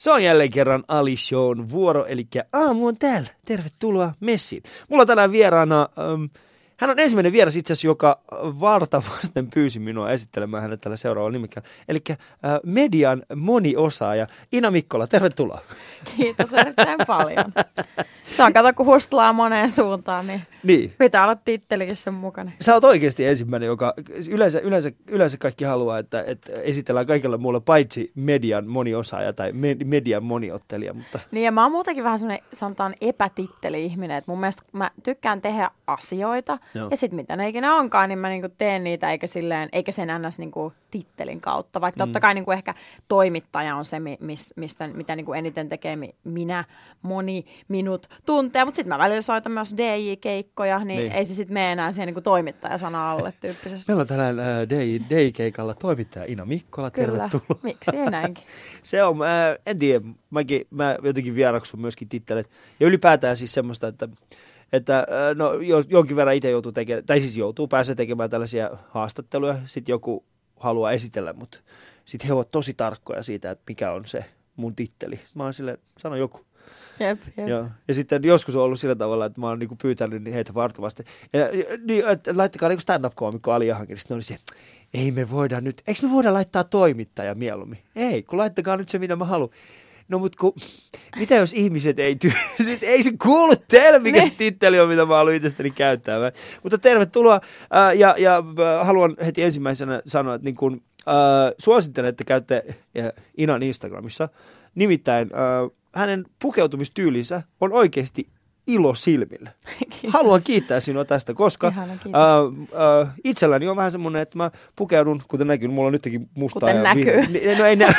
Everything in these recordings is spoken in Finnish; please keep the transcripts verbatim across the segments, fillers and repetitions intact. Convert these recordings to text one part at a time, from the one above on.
Se on jälleen kerran Ali Shown vuoro, eli aamu on täällä. Tervetuloa messiin. Mulla on tänään vieraana, ähm, hän on ensimmäinen vieras itse asiassa, joka varta vasten pyysi minua esittelemään hänet tällä seuraavalla nimikkeellä. Eli äh, median moniosaaja Ina Mikkola, tervetuloa. Kiitos erittäin paljon. Se on, kato kun hustlaa moneen suuntaan, niin, niin. Pitää olla tittelikin sen mukana. Sä oot oikeasti ensimmäinen, joka yleensä, yleensä, yleensä kaikki haluaa, että, että esitellään kaikilla muulla paitsi median moniosaaja tai median moniottelija. Mutta... Niin ja mä oon muutenkin vähän semmoinen, sanotaan epätitteli-ihminen, että mun mielestä mä tykkään tehdä asioita Joo. ja sit mitä ne ikinä onkaan, niin mä niinku teen niitä eikä, silleen, eikä sen ns. Niinku tittelin kautta, vaikka mm. totta kai niinku ehkä toimittaja on se, mistä, mitä niinku eniten tekee minä, moni, minut tuntee, mutta sitten mä välillä soitan myös D J-keikkoja, niin, niin. ei se sitten mene enää siihen niinku toimittajasana alle tyyppisesti. Meillä on tänään äh, D J-keikalla toimittaja Ina Mikkola, Kyllä. tervetuloa. Miksi ei näinkin? Se on, äh, en tiedä, mäkin, mä jotenkin vieraksun myöskin tittelet. Ja ylipäätään siis semmoista, että, että äh, no, jonkin verran itse joutuu tekemään, tai siis joutuu pääsee tekemään tällaisia haastatteluja, sitten joku haluaa esitellä, mutta sitten he ovat tosi tarkkoja siitä, että mikä on se mun titteli. Mä oon silleen, sano joku. Jep, jep. Joo. Ja sitten joskus on ollut sillä tavalla, että mä oon niinku pyytänyt heitä vartavasti. Ja, niin, että laittakaa niinku stand-up-koomikko Ali Jahankin. Sitten ne oli se, ei me voida nyt, eikö me voida laittaa toimittaja mieluummin? Ei, kun laittakaa nyt se, mitä mä haluan. No mut kun, mitä jos ihmiset ei tyy... Sitten ei se kuulu teille, mikä se titteli on, mitä mä haluan itsestäni käyttää. Mutta tervetuloa äh, ja, ja äh, haluan heti ensimmäisenä sanoa, että niin kun, äh, suosittelen, että käytte äh, Inan Instagramissa. Nimittäin äh, hänen pukeutumistyylinsä on oikeasti ilo silmille. Kiitos. Haluan kiittää sinua tästä, koska äh, äh, itselläni on vähän semmoinen, että mä pukeudun, kuten näkyy, mulla on nytkin mustaa. Kuten ja näkyy. Vi- no ei nä-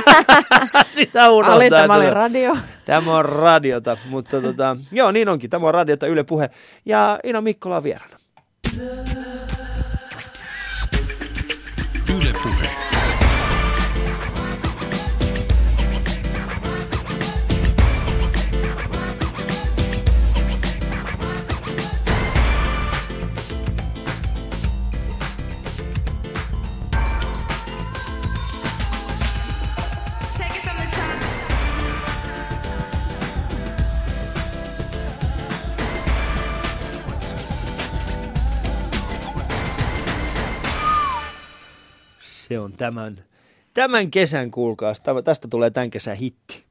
Sitä unohtaa. Ali, tämä oli radio. Tämä on radiota, mutta tota, joo niin onkin, tämä on radiota Yle Puhe. Ja Ina Mikkola on vieraana. Yle Puhe. Se on tämän, tämän kesän, kuulkaas. Tästä tulee tämän kesän hitti.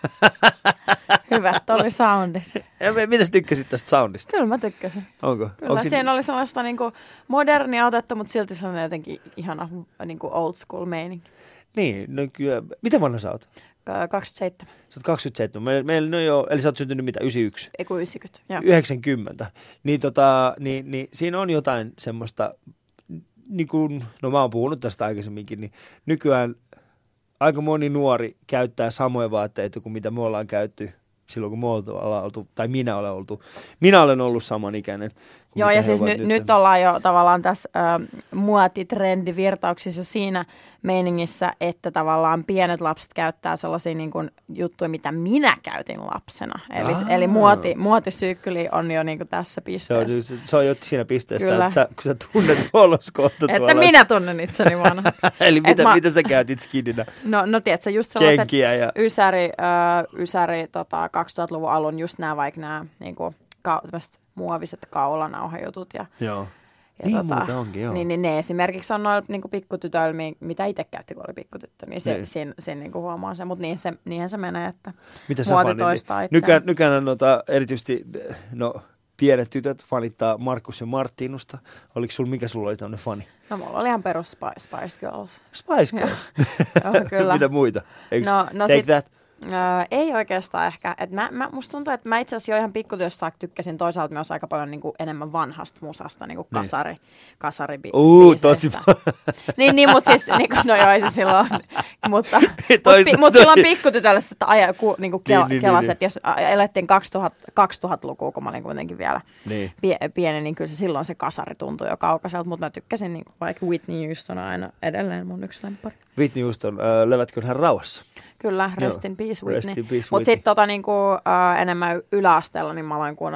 Hyvät oli soundit. Mitäs tykkäsit tästä soundista? Kyllä mä tykkäsin. Onko? Kyllä, Onko siinä oli sellaista niinku modernia otetta, mutta silti sellainen jotenkin ihana niinku old school meininki. Niin, no kyllä. Mitä vanha sä oot? kaksikymmentäseitsemän. Sä oot kaksikymmentäseitsemän. Meillä, meillä no joo, eli sä oot syntynyt mitä, yhdeksänkymmentäyksi? Eiku yhdeksänkymmentä, joo. yhdeksänkymmentä. Niin, tota, niin, niin siinä on jotain semmoista... Niin kuin, no mä oon puhunut tästä aikaisemminkin, niin nykyään aika moni nuori käyttää samoja vaatteita kuin mitä me ollaan käytty silloin, kun me ollaan oltu, tai minä olen oltu. Minä olen ollut samanikäinen. Joo, ja siis nyt, nyt ollaan jo tavallaan tässä ö, muotitrendivirtauksissa siinä meiningissä, että tavallaan pienet lapset käyttää sellaisia niin kuin juttuja, mitä minä käytin lapsena. Eli, eli muoti, muotisykli on jo niin kuin tässä pisteessä. Se on, se, se on jo siinä pisteessä, Kyllä. että sä, kun sä tunnet olossa kohta tuolla. Että minä tunnen itseni vanhaksi. Eli mitä, mä, mitä sä käytit skininä? No, no tiedätkö, just sellaiset ja... ysäri, ö, ysäri tota, kaksituhattaluvun alun, just nämä vaikka nämä niin kuin, ka, muoviset kaulanauhajutut. Ja, joo. ja niin tota, muuta onkin, joo. Niin, niin ne esimerkiksi on noilla niin pikkutytöillä, mitä itse käytti, kun oli pikkutyttö, niin se, siinä, siinä niin huomaa se. Mutta niin se, niinhän se menee, että mitä muoti toistaa niin, itseään. Nykään, nykään nota, erityisesti no, pienet tytöt fanittaa Markus ja Martinusta. Oliko sulla, mikä sulla oli tämmöinen fani? No mulla oli ihan perus Spice, Spice Girls. Spice Girls? Joo, kyllä. Mitä muita? Eikö no, no Take sit, That? Öö, ei oikeastaan ehkä. Et mä, mä, musta tuntuu, että mä itse asiassa jo ihan pikkutyöstä tykkäsin toisaalta myös aika paljon niinku enemmän vanhasta musasta, niinku niin. kasari, kasari bi- Uu, tosi Niin, niin mutta siis, niinku, no joo, ei se silloin, mutta toi, mut, mut silloin pikkutytölle sitä aja, ku, niinku kel, niin, niin, kelaset, niin, jos elettiin kaksituhattalukua, kun mä olin kuitenkin vielä niin. pie, pieni, niin kyllä se silloin se kasari tuntui jo kaukaiselta, mutta mä tykkäsin niinku, vaikka Whitney Houston on aina edelleen mun yksi lemppari. Whitney Houston, äh, levätkö hän rauhassa? Kyllä, rest in peace Whitney. Mutta sitten tota, niinku, uh, enemmän yläasteella niin mä aloin kuunnella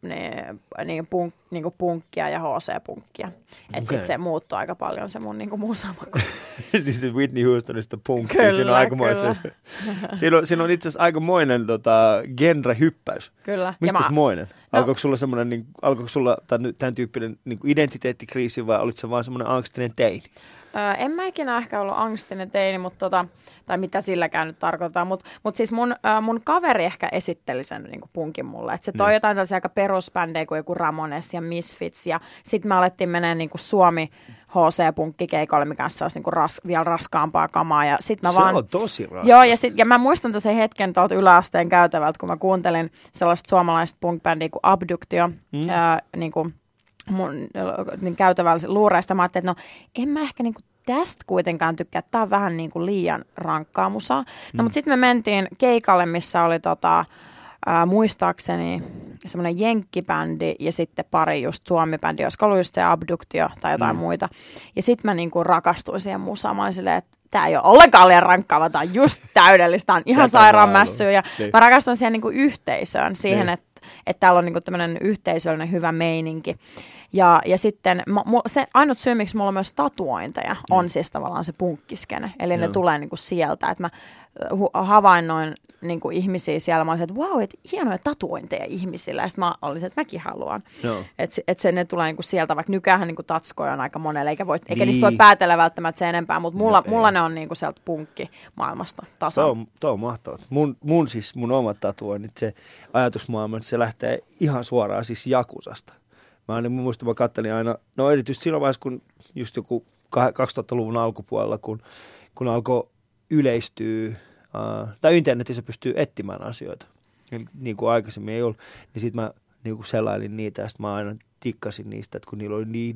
niin, niin, punk, niin kuin punkkia ja H C-punkkia. Että okay. Sitten se muuttui aika paljon se mun niin kuin musamaku. Niin se Whitney Houstonista punkki. Kyllä, siinä on aikamoinen, siinä on, siinä on itse asiassa aikamoinen tota, genre-hyppäys. Kyllä. Mistä mä... moinen? No. Alkoiko sulla semmoinen, niin, alkoiko sulla tämän tyyppinen niin kuin identiteettikriisi vai olit se vaan semmoinen angstinen teini? Öö, en mä ikinä ehkä ollut angstinen teini, mutta tota, tai mitä silläkään nyt tarkoittaa, mutta mut siis mun, ö, mun kaveri ehkä esitteli sen niin kuin punkin mulle, että se toi niin. jotain tällaisia aika perusbändejä kuin joku Ramones ja Misfits, ja sitten me alettiin mennä niin kuin Suomi H C-punkkikeikolle, mikä olisi niin kuin ras, vielä raskaampaa kamaa, ja sit mä se vaan... on tosi raskasta. Joo, ja, sit, ja mä muistan sen hetken tuolta yläasteen käytävältä, kun mä kuuntelin sellaista suomalaista punkbändiä kuin Abduktio, mm. ää, niin kuin mun niin käytävällä luureista. Mä ajattelin, että no en mä ehkä niinku tästä kuitenkaan tykkää. Tää on vähän niinku liian rankkaa musaa. No mm. mutta sitten me mentiin keikalle, missä oli tota, ää, muistaakseni semmoinen jenkkibändi ja sitten pari just suomi-bändi, olisiko ollut just se Abduktio tai jotain mm. muita. Ja sitten mä niinku rakastuin siihen musaan. Mä olin silleen, että tää ei ole ollenkaan liian rankkaa, vaan tää on just täydellistä. Tää on ihan sairaan mässyä. Ja niin. Mä rakastuin siihen niinku yhteisöön, siihen, niin. että että täällä on niinku tämmöinen yhteisöllinen hyvä meininki. Ja, ja sitten mu, se ainut syy, miksi mulla on myös tatuointeja, on mm. siis tavallaan se punkkiskene. Eli Joo. ne tulee niinku sieltä, että mä hu, havainnoin niinku ihmisiä siellä. Mä olisin, että vau, että hienoja tatuointeja ihmisillä. Ja sitten mä olisin, että mäkin haluan. Että et se ne tulee niinku sieltä, vaikka nykyään niinku tatskoja on aika monelle, eikä, voi, eikä niin. niistä voi päätellä välttämättä se enempää, mutta mulla, no, mulla ne on niinku sieltä punkkimaailmasta tasan. Tuo on, tuo on mahtavaa. Mun, mun siis mun omat tatuoinnit, se ajatusmaailma, se lähtee ihan suoraan siis Jakusasta. Mä aina muistan, mä kattelin aina, no erityisesti siinä vaiheessa, kun just joku kaksituhattaluvun alkupuolella, kun, kun alkoi yleistyä, uh, tai internetissä pystyy etsimään asioita, niin kuin aikaisemmin ei ollut, niin sitten mä niin kuin selailin niitä, ja sitten mä aina tikkasin niistä, että kun niillä oli niin,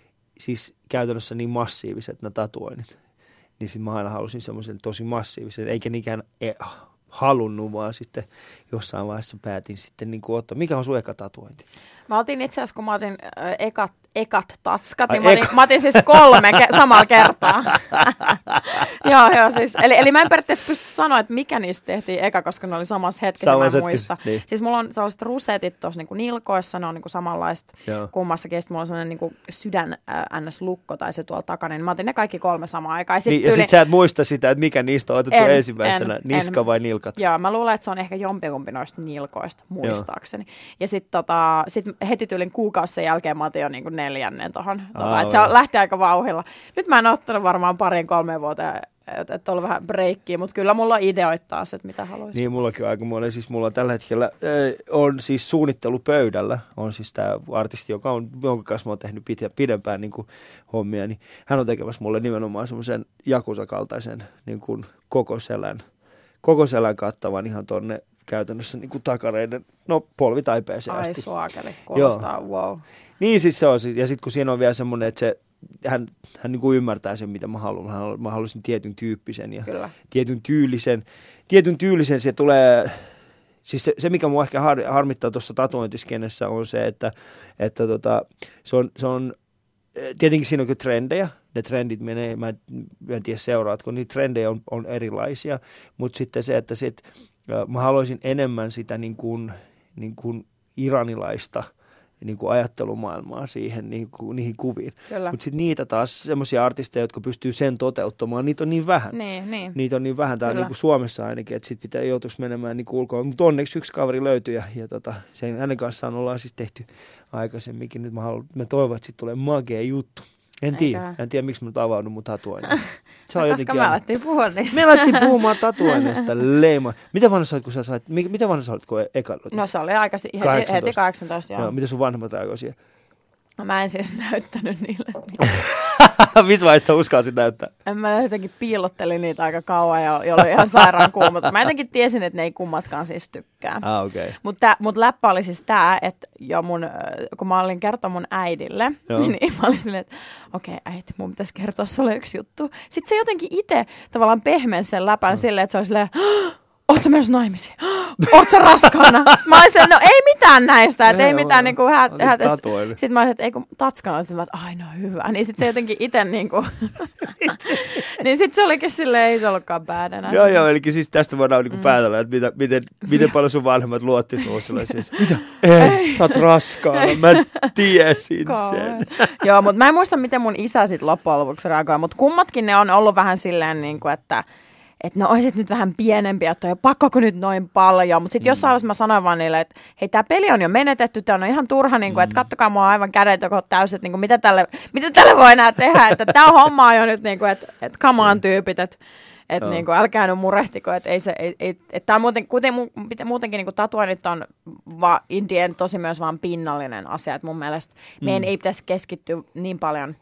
siis käytännössä niin massiiviset nämä tatuoinnit, niin sitten mä aina halusin semmoisen tosi massiivisen, eikä niinkään e- halunnut, vaan sitten jossain vaiheessa päätin sitten niin kuin ottaa. Mikä on sun eka tatuointi? Mä otin itse asiassa, kun mä otin äh, ekat, ekat tatskat, niin mä otin, mä otin siis kolme ke- samalla kertaa. joo, joo, siis, eli, eli mä en periaatteessa pysty sanoa, että mikä niistä tehtiin eka, koska ne oli samassa hetkessä, mä en muista. Niin. Siis mulla on sellaiset rusetit tuossa niinku nilkoissa, ne on niinku samanlaista joo. kummassakin, ja sitten mulla on sellainen niinku sydän äh, ns-lukko tai se tuolla takana, niin mä otin ne kaikki kolme samaan aikaan. Ja sit, niin, tyyli... ja sit sä et muista sitä, että mikä niistä on otettu en, ensimmäisenä, en, niska en. vai nilkat? Joo, mä luulen, että se on ehkä jompikumpi noista nilkoista, muistaakseni. Joo. Ja sitten tota, sit heti tyylin kuukausi sen jälkeen mä otin jo niinku neljännen tohon. Tota, että se on, lähti aika vauhilla. Nyt mä en ottanut varmaan parin kolmeen vuoteen, että et on vähän breikkiä, mutta kyllä mulla on ideoita taas, että mitä haluaisin. Niin, mullakin on aika monen. Siis mulla on tällä hetkellä, äh, on siis suunnittelupöydällä, on siis tämä artisti, joka on, jonka kanssa mä oon tehnyt pidempään niin kuin hommia, niin hän on tekemässä mulle nimenomaan semmoisen Jakusa-kaltaisen niin kuin koko selän, koko selän kattavan ihan tonne käytännössä niin kuin takareiden, no polvitaipeeseen asti. Ai suakeli, kuulostaa, Joo. wow. Niin siis se on, ja sitten kun siinä on vielä semmoinen, että se, hän, hän niin kuin ymmärtää sen, mitä mä haluan. Mä haluaisin tietyn tyyppisen ja Kyllä. tietyn tyylisen. Tietyn tyylisen se tulee, siis se, se mikä mua ehkä har, harmittaa tuossa tatuointiskenessä on se, että, että tota, se, on, se on, tietenkin siinä on trendejä. Ne trendit menee, mä en, mä en tiedä seuraatko, niin trendejä on, on erilaisia, mutta sitten se, että sit, mä haluaisin enemmän sitä niin kuin, niin kuin iranilaista niin kuin ajattelumaailmaa siihen, niin kuin, niihin kuviin. Mutta sitten niitä taas, semmoisia artisteja, jotka pystyy sen toteuttamaan, niitä on niin vähän. Niin, niin. Niitä on niin vähän, tämä on niin kuin Suomessa ainakin, että sitten pitää joutuisi menemään niin ulkoon. Mutta onneksi yksi kaveri löytyi ja, ja tota, sen, hänen kanssaan ollaan siis tehty aikaisemminkin. Nyt mä, haluan, mä toivon, että sitten tulee magea juttu. En tiedä. En tiedä, miksi mä nyt avannut mun tatuoinnin. Se on koska me alettiin puhua niistä. Me alettiin puhumaan tatuoinnista. Leima. Mitä vanha sä olit, kun sä sait? Mitä vanha sä olit, kun eka? No se oli aika heti, heti kahdeksantoista, joo. joo. Mitä sun vanhemmat reagoi siihen? No, mä en siis näyttänyt niille. Missä vaiheessa uskalsit näyttää? En mä jotenkin piilottelin niitä aika kauan ja oli ihan sairaan kuuma. Mä jotenkin tiesin, että ne ei kummatkaan siis tykkää. Ah, okei. Okay. Mutta mut läppä oli siis tää, että jo mun, kun mä olin kertoa mun äidille, Joo. niin mä olin silleen, että okei okay, äiti, mun pitäisi kertoa sulle yksi juttu. Sitten se jotenkin itse tavallaan pehmensi sen läpän mm. silleen, että se oli silleen, ootko sä myös naimisiin? oot sä raskaana? Sitten mä olin no ei mitään näistä, että ei, ei mitään niinku häät. Sitten mä olin, että ei kun tatskana, että ai no hyvä. Niin sitten se jotenkin itse niinku, niin sitten se olikin silleen, ei se ollutkaan bad enää. Joo, joo, eli siis tästä voidaan niinku mm. päätellä, että mitä, miten, miten paljon sun vanhemmat luotti sun sellaisia, mitä? Ei, sä oot raskaana, mä tiesin sen. Joo, mutta mä en muista, miten mun isä sitten loppujen lopuksi reagoi, mutta kummatkin ne on ollut vähän silleen, niin kuin, että että no oisit nyt vähän pienempi, että on pakkoko nyt noin paljon. Mutta sitten mm. jossain vaiheessa mä sanoin vaan niille, että hei, tämä peli on jo menetetty, tämä on ihan turha, niin kuin, mm. että kattokaa mua aivan kädet joko täyset, niin kuin, mitä, tälle, mitä tälle voi enää tehdä, että tämä homma on jo nyt, niin kuin, että, että come on tyypit, että että niin kuin, älkää nyt murehtiko, että ei se, ei, ei, että tämä on muuten, kuten, muutenkin niin kuin tatuoinnit on va, Indien tosi myös vaan pinnallinen asia, että mun mielestä mm. meidän ei pitäisi keskittyä niin paljon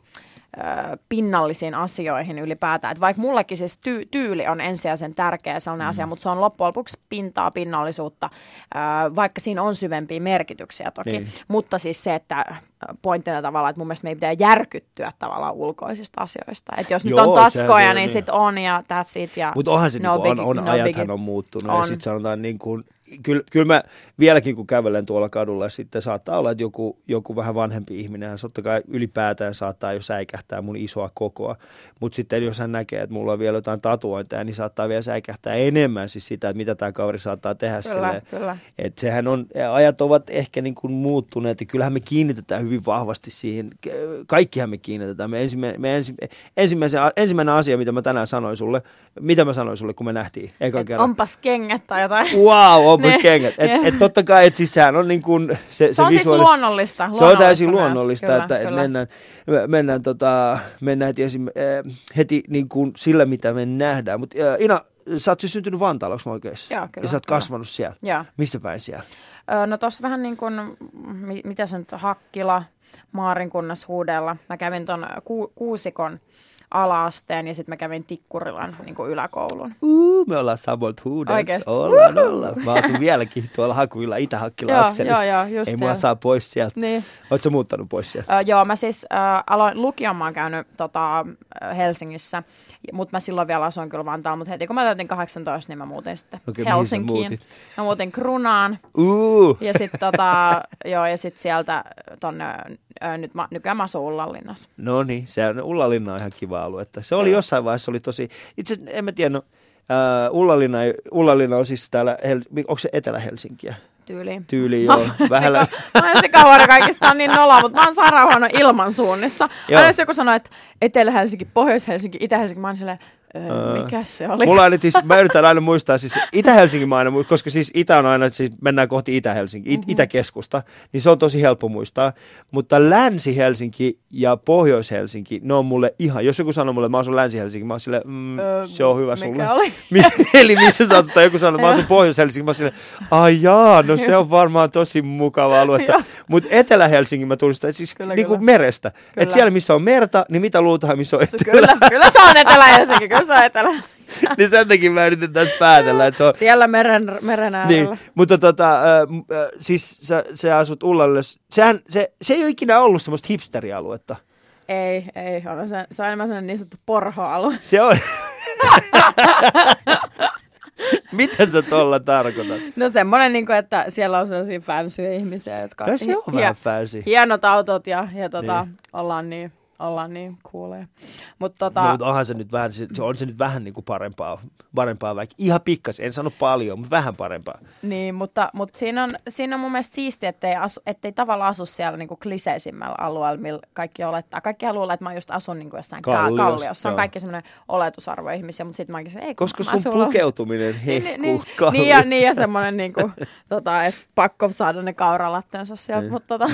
pinnallisiin asioihin ylipäätään. Että vaikka mullekin siis ty- tyyli on ensisijaisen tärkeä sellainen mm. asia, mutta se on loppujen lopuksi pintaa, pinnallisuutta, vaikka siinä on syvempiä merkityksiä toki. Niin. Mutta siis se, että pointtina tavallaan, että mun mielestä me ei pitää järkyttyä tavallaan ulkoisista asioista. Että jos Joo, nyt on tatskoja, niin, niin sitten on ja that's it. Mutta onhan se, no niin on, on no ajathan on muuttunut on. Ja sitten sanotaan niin kuin Kyllä, kyllä mä vieläkin, kun kävelen tuolla kadulla, sitten saattaa olla, että joku, joku vähän vanhempi ihminen, hän totta kai ylipäätään saattaa jo säikähtää mun isoa kokoa. Mutta sitten jos hän näkee, että mulla on vielä jotain tatuointeja, niin saattaa vielä säikähtää enemmän siis sitä, että mitä tämä kaveri saattaa tehdä. Kyllä, kyllä. Että sehän on, ajat ovat ehkä niin kuin muuttuneet ja kyllähän me kiinnitetään hyvin vahvasti siihen. Kaikkihan me kiinnitetään. Me ensimmäinen, me ensi, ensimmäisen, ensimmäinen asia, mitä mä tänään sanoin sulle, mitä mä sanoin sulle, kun me nähtiin eka kerran. Onpas kengät tai jotain. Wow, onpas kengät. Että et totta kai, että siis sehän on niin kuin se, se, se on visuaali... siis luonnollista. luonnollista se on täysin luonnollista, kyllä, että kyllä. Et mennään, mennään, tota, mennään heti, heti niin kuin sillä, mitä me nähdään. Mutta Ina, sä oot siis syntynyt Vantaalla, onko mä oikeassa? Joo, kyllä. Ja sä oot kyllä. kasvanut siellä. Joo. Missä päin siellä? No tossa vähän niin kuin, mitä se nyt, Hakkila, Maarinkunnas, Huudella. Mä kävin ton ku, Kuusikon ala-asteen ja sitten mä kävin Tikkurilan niin kuin yläkoulun. Uh, me ollaan samoilta Huudelta. Oikeesti? Ollaan, ollaan. Mä asun vieläkin tuolla Hakuvilla Itä-Hakkila akseli. Joo, joo, just Ei mua saa pois sieltä. Niin. Ootko sä muuttanut pois sieltä? Ö, joo, mä siis äh, aloin lukion, mä oon käynyt tota, Helsingissä, mutta mä silloin vielä asuin kyllä Vantaalla, mutta heti kun mä täytin kahdeksantoista, niin mä muutin sitten okay, Helsinkiin. Mä muutin Krunaan. Uh. Ja sitten tota, joo, ja sit sieltä tonne, ö, nyt mä, nykyään mä asun Ullanlinnassa. No niin, se on, Ullanlinna on ihan kiva alue. Se oli jossain vaiheessa, oli tosi, itse asiassa en mä tiedä, no, uh, Ullanlinna, Ullanlinna on siis täällä, onko se Etelä-Helsinkiä? Tyyliin. Tyyliin, joo. Vähän mä oon sikahuono kaikista on niin nolla, mutta mä oon sairaanhuono ilmansuunnissa. Aina jos joku sanoo, että Etelä-Helsinki, Pohjois-Helsinki, Itä-Helsinki, mä oon silleen, öö, mikä se oli? Mulla aina, siis, mä yritän aina muistaa, siis Itä-Helsinki mä aina, koska siis Itä on aina, siis mennään kohti Itä-Helsinki, It- mm-hmm. Itäkeskusta, niin se on tosi helppo muistaa. Mutta Länsi-Helsinki ja Pohjois-Helsinki, ne on mulle ihan, jos joku sanoo mulle, että mä asun Länsi-Helsinki, mä oon silleen, mm, öö, se on hyvä sulle. Mikä oli? Eli missä sä asut, tai joku sanoo, että mä asun Pohjois-Helsinki, mä oon silleen, ai jaa, no se on varmaan tosi mukava alue. Mutta Etelä-Helsinki mä tunnistan, siis kyllä, niin kuin merestä. Että siellä missä on merta, niin mitä luultaan, missä on Etelä? Kyllä, kyllä se on Etelä-Helsinki, kyllä se on Etelä. Niin sen takia mä yritän tässä päätellä, että se on... Siellä meren, meren äärellä. Niin, mutta tota, äh, äh, siis sä, sä asut Ullalla, sehän, se, se ei ole ikinä ollut semmoista hipsterialuetta. Ei, ei ole. Se, se on enemmän sellainen niin sanottu porhoalue. Se on... Mitä sä tuolla tarkoitat? No semmoinen, niin kuin, että siellä on sellaisia fansyjä ihmisiä, jotka... No se on hi- vähän fancy. Hienot autot ja, ja tota, niin. ollaan niin... Ollaan niin kuulee. Mut tota... No, mutta onhan se nyt vähän, se, on se nyt vähän niin kuin parempaa, parempaa vaikka. Ihan pikkas, en sano paljon, mutta vähän parempaa. Niin, mutta, mutta siinä, on, siinä on mun mielestä siistiä, ettei, asu, ettei tavallaan asu siellä niin kuin kliseisimmällä alueella, millä kaikki olettaa. Kaikki luulee, että mä just asun niin kuin jossain Kallios, kalliossa. Se on kaikki semmoinen oletusarvo ihmisiä, mutta sitten mäkin se ei. Koska sun pukeutuminen hehkuu niin, niin, niin, ja, niin ja semmoinen, niin kuin, tota, että pakko saada ne kauralatteensa sieltä, mutta tota...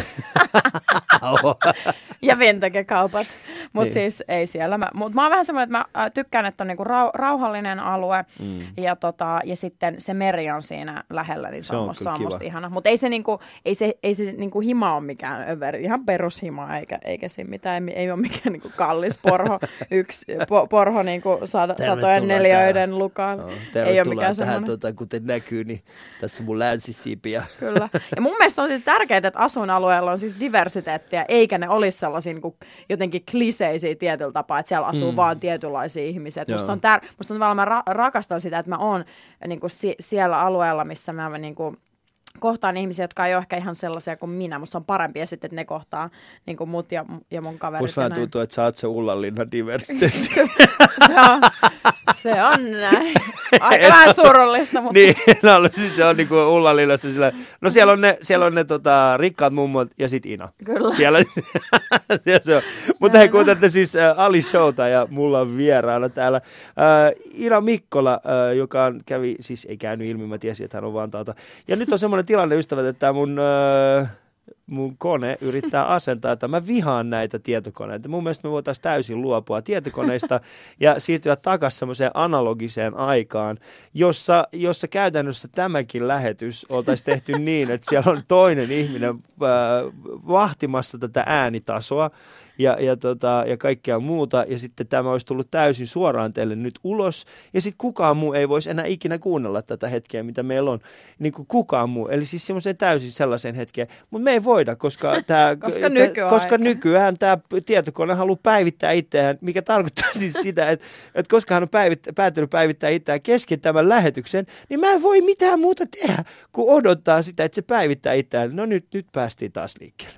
ja vintage-kaupat. Mutta niin. Siis ei siellä. Mutta mä oon vähän semmoinen, että mä tykkään, että on niinku rau, rauhallinen alue mm. ja, tota, ja sitten se meri on siinä lähellä, niin se, se on, se on musta ihana. Mutta ei se, niinku, ei se, ei se niinku hima ole mikään överi, ihan perushima, eikä, eikä se mitään, ei, ei ole mikään niinku kallis porho, yksi po, porho niinku sada, satojen neliöiden lukaan. No, ei ole mikään tähän, tota, kuten näkyy, niin tässä on mun länsisiipi. Ja... Kyllä. Ja mun mielestä on siis tärkeää, että asuinalueella on siis diversiteettiä, eikä ne olisi sellaisia niinku, jotenkin kliseisiä kliseisiä tietyllä tapaa, että siellä asuu mm. vaan tietynlaisia ihmisiä. Musta on, tär- musta on tavallaan, mä ra- rakastan sitä, että mä oon niin kuin si- siellä alueella, missä mä niin kuin kohtaan ihmisiä, jotka ei ole ehkä ihan sellaisia kuin minä. Musta on parempi ja sitten, että ne kohtaa niin kuin mut ja, ja mun kaverit. Musta vähän tuntuu, että sä oot se Ullanlinnan diversiteetti. se, on, se on näin. Aika vähän surullista, mutta... niin, no, siis se on niin kuin Ullanlinnassa sillä, no siellä on ne, siellä on ne tota, rikkaat mummot ja sit Ina. Kyllä. Siellä, siellä se on. Mutta hei, kuuntelette siis äh, Ali Showta ja mulla on vieraana täällä äh, Ina Mikkola, äh, joka kävi, siis ei käynyt ilmi, mä tiesin, että hän on Vantaalta. Ja nyt on semmoinen tilanne, ystävät, että mun... Äh, mun kone yrittää asentaa, että mä vihaan näitä tietokoneita. Mun mielestä me voitaisiin täysin luopua tietokoneista ja siirtyä takaisin semmoiseen analogiseen aikaan, jossa, jossa käytännössä tämäkin lähetys oltaisiin tehty niin, että siellä on toinen ihminen äh, vahtimassa tätä äänitasoa ja, ja, tota, ja kaikkea muuta. Ja sitten tämä olisi tullut täysin suoraan teille nyt ulos. Ja sitten kukaan muu ei voisi enää ikinä kuunnella tätä hetkeä, mitä meillä on. Niin kuin kukaan muu. Eli siis semmoiseen täysin sellaiseen hetkeen. Mutta me ei voida, koska, tää, koska, nykyään. koska nykyään tämä tietokone haluaa päivittää itseään, mikä tarkoittaa siis sitä, että, että koska hän on päivittä, päättänyt päivittää itseään kesken tämän lähetyksen, niin mä en voi mitään muuta tehdä, kuin odottaa sitä, että se päivittää itseään. No nyt, nyt päästiin taas liikkeelle.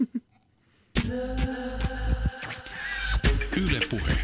Yle Puhe.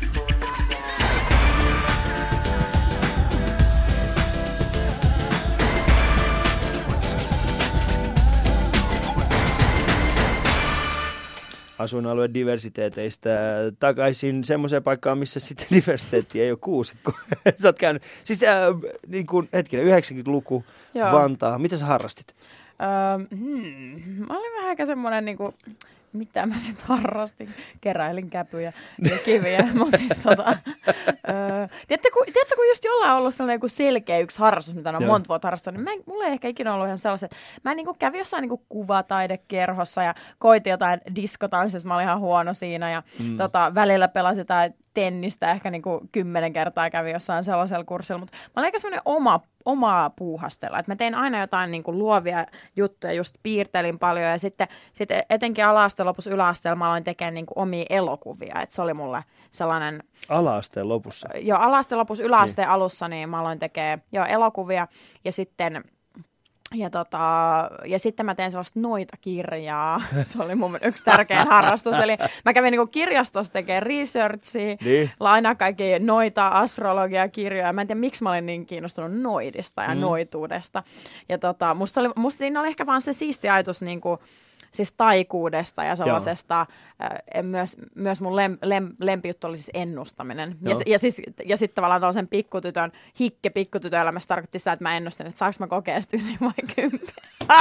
Asuinalueen diversiteeteistä takaisin semmoiseen paikkaan, missä sitten diversiteetti ei ole kuusikko. Sä oot käynyt, siis äh, niin kuin hetkinen, yhdeksänkymmentäluku, Joo. Vantaa. Mitä sä harrastit? Öö, hmm. Mä olin vähän aika semmoinen niinku... Mitä mä sitten harrastin? Keräilin käpyjä ja kiviä. Mutta siis tota... Öö, tiedätkö, kun, tiedätkö, kun just jollain on ollut sellainen joku selkeä yksi harrastus, mitä on monta vuotta harrastanut, niin mä en, mulla ei ehkä ikinä ollut ihan sellaiset. Mä niinku kävin jossain niinku kuvataidekerhossa ja koitin jotain diskotanssissa, mä olin ihan huono siinä. Ja mm. tota, välillä pelasin jotain tennistä, ehkä niinku kymmenen kertaa kävin jossain sellaisella kurssilla. Mutta mä olin aika semmoinen oma omaa puuhastella. Et mä tein aina jotain niin kuin luovia juttuja, just piirtelin paljon ja sitten, sitten etenkin ala-asteen lopussa yläasteella mä aloin tekemään niin kuin omia elokuvia. Et se oli mulle sellainen... Ala-asteen lopussa? Joo, ala-asteen lopussa, yläasteen niin. alussa niin mä aloin tekemään jo elokuvia ja sitten... Ja, tota, ja sitten mä tein sellaista noitakirjaa. Se oli mun yksi tärkein harrastus. Eli mä kävin niinku kirjastossa tekemään researchia, niin. lainaa kaikki noita, astrologiakirjoja. Mä en tiedä, miksi mä olin niin kiinnostunut noidista ja mm. noituudesta. Ja tota, musta, oli, musta siinä oli ehkä vaan se siisti ajatus niinku, siis taikuudesta ja sellaisesta, äh, myös, myös mun lem, lem, lempijuttu oli siis ennustaminen. Joo. Ja, ja, siis, ja sitten tavallaan tällaisen pikkutytön, hikke pikkutytön elämässä tarkoitti sitä, että mä ennustin, että saanko mä kokea sitä ysin vai kymppi.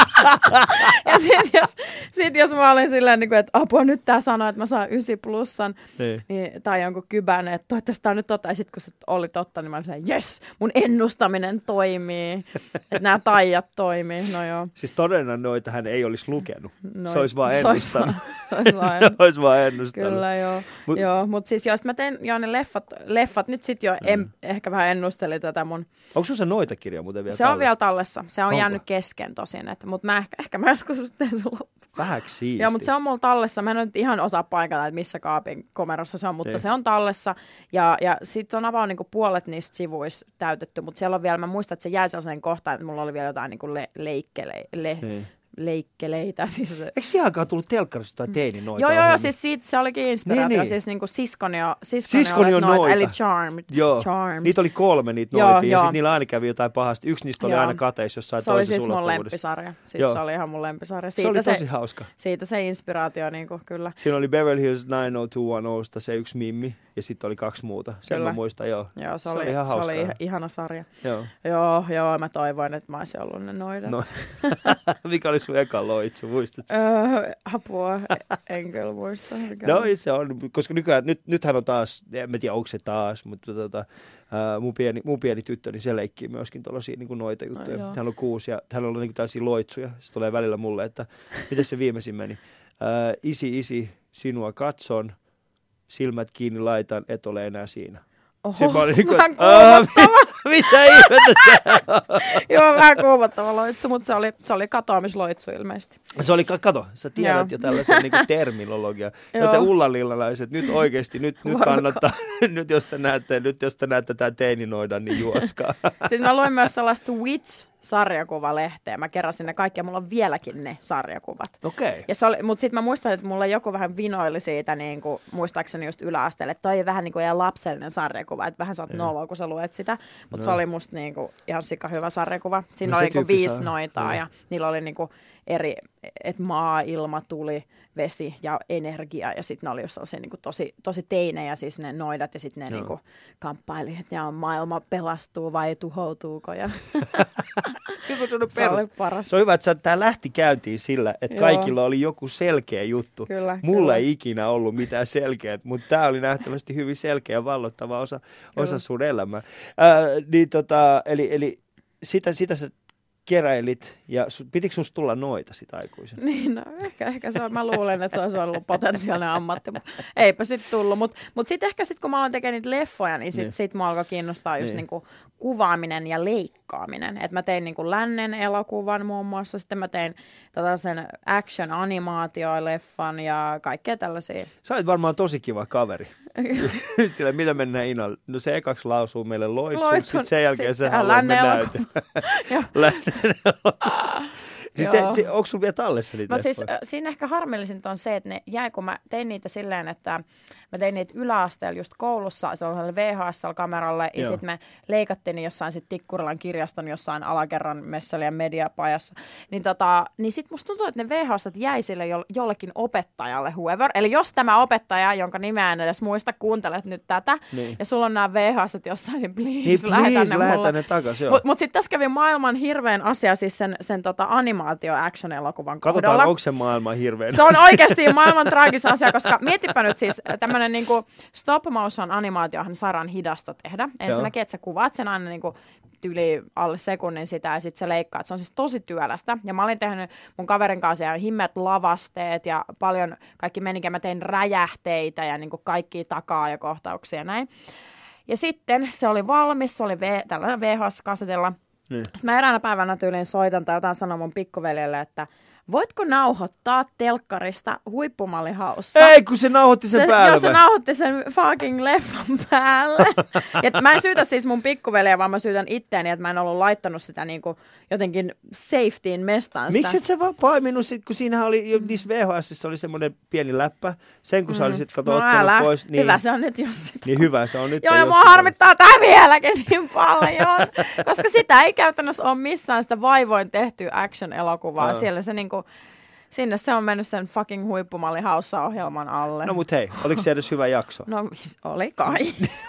Ja sitten jos, sit, jos mä olin silleen, niin kuin, että apua nyt tää sanoo, että mä saan ysi plussan niin. Niin, tai jonkun kybän, että toivottavasti tää on nyt totta. Ja sitten kun se oli totta, niin mä olin silleen, jes, mun ennustaminen toimii, että nämä taijat toimii. No joo. Siis todella noita hän ei olisi lukenut. Noin. Se olisi vaan ennustanut. Se olisi vaan, se olisi vaan ennustanut. Kyllä, joo. Mut, joo, mutta siis jos mä tein joo, ne leffat, leffat nyt sitten jo en, mm. ehkä vähän ennustelin tätä mun... Onko sun se noitakirja muuten vielä Se tallessa? On vielä tallessa. Se on Onko? jäänyt kesken tosin, mutta mä ehkä, ehkä mä joskus teen sen loppuun. Vähäksi siisti. Joo, mutta se on mulla tallessa. Mä en nyt ihan osaa paikata, että missä kaapin komerossa se on, mutta Ei. se on tallessa. Ja, ja sitten on about niinku puolet niistä sivuista täytetty, mutta siellä on vielä, mä muistan, että se jäi sellaiseen kohtaan, että mulla oli vielä jotain niinku le, leikkele, le, leikkeleitä. Siis... Eikö siihen aikaan tullut telkkarista tai teini noita? Joo, joo, joo, siis siitä se olikin inspiraatio. Niin, niin. Siis niinku siskoni on, siskoni siskoni on noita, noita, eli Charmed. Joo, Charmed. Niitä oli kolme niitä joo, noitia, ja sitten niillä aina kävi jotain pahasti. Yksi niistä oli joo. aina kateissa jossain se toisessa oli siis mun ulottuvuudessa. lempisarja. Siis joo. se oli ihan mun lempisarja. Siitä se oli tosi se, hauska. Siitä se inspiraatio, niinku, kyllä. Siinä oli Beverly Hills nine oh two one ohsta se yksi mimmi, ja sitten oli kaksi muuta. Sen kyllä. mä muistan, joo. Joo, se, se oli, oli ihan hauskaa. Se oli ihana sarja. Joo. Joo, joo, mä toivoin, että mä olisin ollut ne noidat. No. Mikä oli sun eka loitsu, muistatko? Öö, apua, en kyllä muista. No se on, koska nykyään, nyt, nythän on taas, en tiedä onko se taas, mutta tota, uh, mun, pieni, mun pieni tyttö, niin se leikkii myöskin tuollaisia niin noita juttuja. No, hän on kuusi ja hän on niin tällaisia loitsuja. Se tulee välillä mulle, että miten se viimeisin meni. Uh, isi, isi, sinua katson, silmät kiinni laitan, et ole enää siinä. Oho, Sitten mä olin niin kuin, vähän kuumottava. Mitä ihmettä tää on? Joo, vähän kuumottava loitsu, mutta se oli, se oli katoamisloitsu ilmeisesti. Se oli, kato, sä tiedät Joo. jo tällaisen niin terminologian. Joten ullalillalaiset, nyt oikeasti, nyt, nyt kannattaa, nyt jos te näette, nyt jos te näette tämän teininoidan, niin juoskaa. Sitten mä luin myös sellaista Witch-sarjakuvalehteä. Mä keräsin ne kaikki ja mulla on vieläkin ne sarjakuvat. Okei. Okay. Mutta sitten mä muistan, että mulla joku vähän vinoili siitä, niin kuin, muistaakseni just yläasteelle, että toi on vähän niin kuin ihan lapsellinen sarjakuva, että vähän sä oot noloa, kun sä luet sitä. Mutta no. se oli musta niin kuin, ihan sika hyvä sarjakuva. Siinä no, oli niin viisi saa. noitaa no. ja niillä oli niin kuin, eri, että maa, ilma, tuli, vesi ja energia. Ja sitten ne oli just sellaisia niin kuin tosi, tosi teinejä, siis ne noidat ja sitten ne no. niin kuin, kamppaili, että ja maailma pelastuu vai tuhoutuuko. Ja se oli paras. Se on hyvä, että tämä lähti käyntiin sillä, että Joo. kaikilla oli joku selkeä juttu. Kyllä, Mulla kyllä. ei ikinä ollut mitään selkeää, mutta tämä oli nähtävästi hyvin selkeä ja vallottava osa, osa sun elämää. Äh, niin tota, eli, eli sitä, sitä sä keräilit, ja su, pitikö sinusta tulla noita sitä aikuisena? Niin, no ehkä, ehkä se on, mä luulen, että se olisi ollut potentiaalinen ammatti, mutta eipä sitten tullut. Mutta mut sitten ehkä sit, kun mä aloin tekemään niitä leffoja, niin sitten niin. sit mua alkoi kiinnostaa just niin. niinku kuvaaminen ja leikkaaminen. Että mä tein niinku lännen elokuvan muun muassa, sitten mä tein tällaisen action-animaatio-leffan ja kaikkea tällaisia. Sä olet varmaan tosi kiva kaveri. Sillä mitä mennään Inalle? No se ekaksi lausuu meille loitsut, sitten sen jälkeen sit se haluaa me näytä. Lännen elokuva. Siis te, se, onko sulla vielä tallessa niitä Mut siis, siinä ehkä harmillisinta on se, että ne jäi, kun mä tein niitä silleen, että mä tein niitä yläasteella just koulussa, sellaisella V H S-kameralle, ja sitten me leikattiin ne jossain sit Tikkurilan kirjaston jossain alakerran Messalian mediapajassa. Niin, tota, niin sitten musta tuntuu, että ne V H S jäi sille jo, jollekin opettajalle, whoever. Eli jos tämä opettaja, jonka nimeä en edes muista, kuuntelet nyt tätä, niin. ja sulla on nämä V H S jossain, niin please, niin lähetä please, ne lähetä mulle. ne takaisin, Mutta mut sitten tässä kävi maailman hirveän asia, siis sen, sen tota animaatio-action-elokuvan kohdalla. Katsotaan, onko se maailman hirveän Se on oikeasti maailman traagis asia, koska mietipä nyt siis tämmöinen niinku stop motion animaatiohan saadaan hidasta tehdä. Ensinnäkin, että sä kuvaat sen aina niinku yli alle sekunnin sitä ja sitten se leikkaat. Se on siis tosi työlästä. Ja mä olin tehnyt mun kaverin kanssa ja himmet lavasteet ja paljon kaikki menikin. Mä tein räjähteitä ja niinku kaikkia takaa ja kohtauksia ja näin. Ja sitten se oli valmis, se oli v- tällainen V H S-kasetilla. Niin. Sitten mä eräänä päivänä tyyliin soitan tai jotain sanoa mun pikkuveljelle, että voitko nauhoittaa telkkarista huippumallihaussa? Ei, kun se nauhoitti sen se, päälle. Joo, se nauhoitti sen fucking leffan päälle. Ja mä en syytä siis mun pikkuveliä, vaan mä syytän itteeni, että mä en ollut laittanut sitä niinku jotenkin safetyin mestaan. Miksi et sä vaan paiminut sit, kun siinähän oli, niissä V H Sissa oli semmoinen pieni läppä. Sen kun sä olisit kato no, ottanut älä. pois. Niin, hyvä se on nyt, jos sitä Niin hyvä se on nyt. Joo, ja mua harmittaa tää vieläkin niin paljon. Koska sitä ei käytännössä ole missään sitä vaivoin tehtyä action-elokuvaa. No. Siellä se niinku, sinne se on mennyt sen fucking huippumalli haussa-ohjelman alle. No mut hei, oliko se edes hyvä jakso? No oli kai.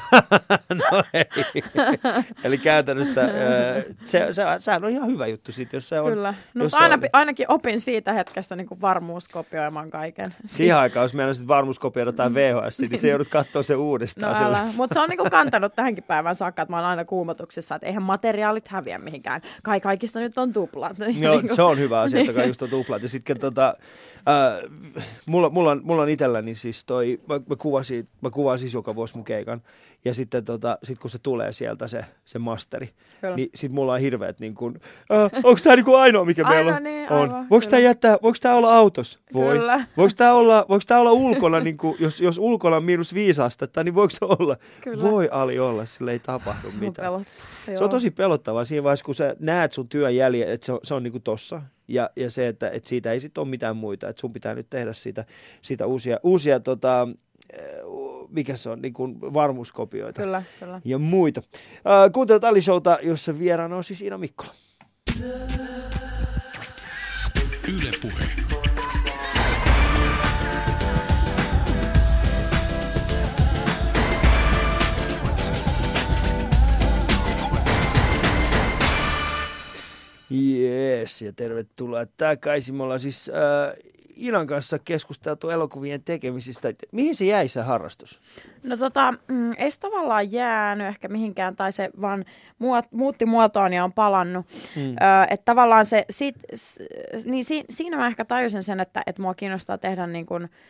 No ei. Eli käytännössä se, se, sehän on ihan hyvä juttu sit, jos se on. Kyllä. No, jos aina, on. ainakin opin siitä hetkestä niin kuin varmuuskopioimaan kaiken. Siihen aikaan, jos meillä on sitten varmuuskopioida tai V H S, niin se joudut katsoa se uudestaan. No älä, mutta se on niinku kantanut tähänkin päivään saakka, että mä oon aina kuumotuksissa, että eihän materiaalit häviä mihinkään. Kai kaikista nyt on tuplat. Joo, se on hyvä asia, että kai just on tuplat. Ja sitten tota, äh, mulla, mulla, on, mulla on itselläni siis toi, mä, mä, kuvasin, mä kuvaan siis joka vuosi mun keikan. Ja sitten tota, sit kun se tulee sieltä se, se masteri, kyllä. Niin sit mulla on hirveet niin kuin, äh, onko tää niinku ainoa, mikä aina, meillä on? Niin, on. Aivan, voiko tää jättää, voiko tää olla autossa? Voi. Kyllä. Voiko tää olla, voiko tää olla ulkona, niin kuin, jos, jos ulkona on miinus viisi astetta, niin voiko se olla? Kyllä. Voi Ali olla, sille ei tapahdu se mitään. On se on tosi pelottavaa siinä vaiheessa, kun sä näet sun työn jäljen, että se on, se on niinku tossa. Ja, ja se, että, että siitä ei sitten ole mitään muita, että sun pitää nyt tehdä siitä, siitä uusia, uusia tota, mikä se on, niin kuin varmuuskopioita kyllä, kyllä. ja muita. Äh, kuuntelut Ali-showta, jossa vieraana on siis Ina Mikkola. Yle Puhe. Jees, ja tervetuloa takaisin. Me ollaan siis äh, Inan kanssa keskusteltu elokuvien tekemisistä. Mihin se jäi se harrastus? No tota, mm, ei se tavallaan jäänyt ehkä mihinkään, tai se vaan muot, muutti muotoaan ja on palannut. Mm. Ö, että tavallaan se, sit, s, niin si, siinä mä ehkä tajusin sen, että et mua kiinnostaa tehdä niin kuin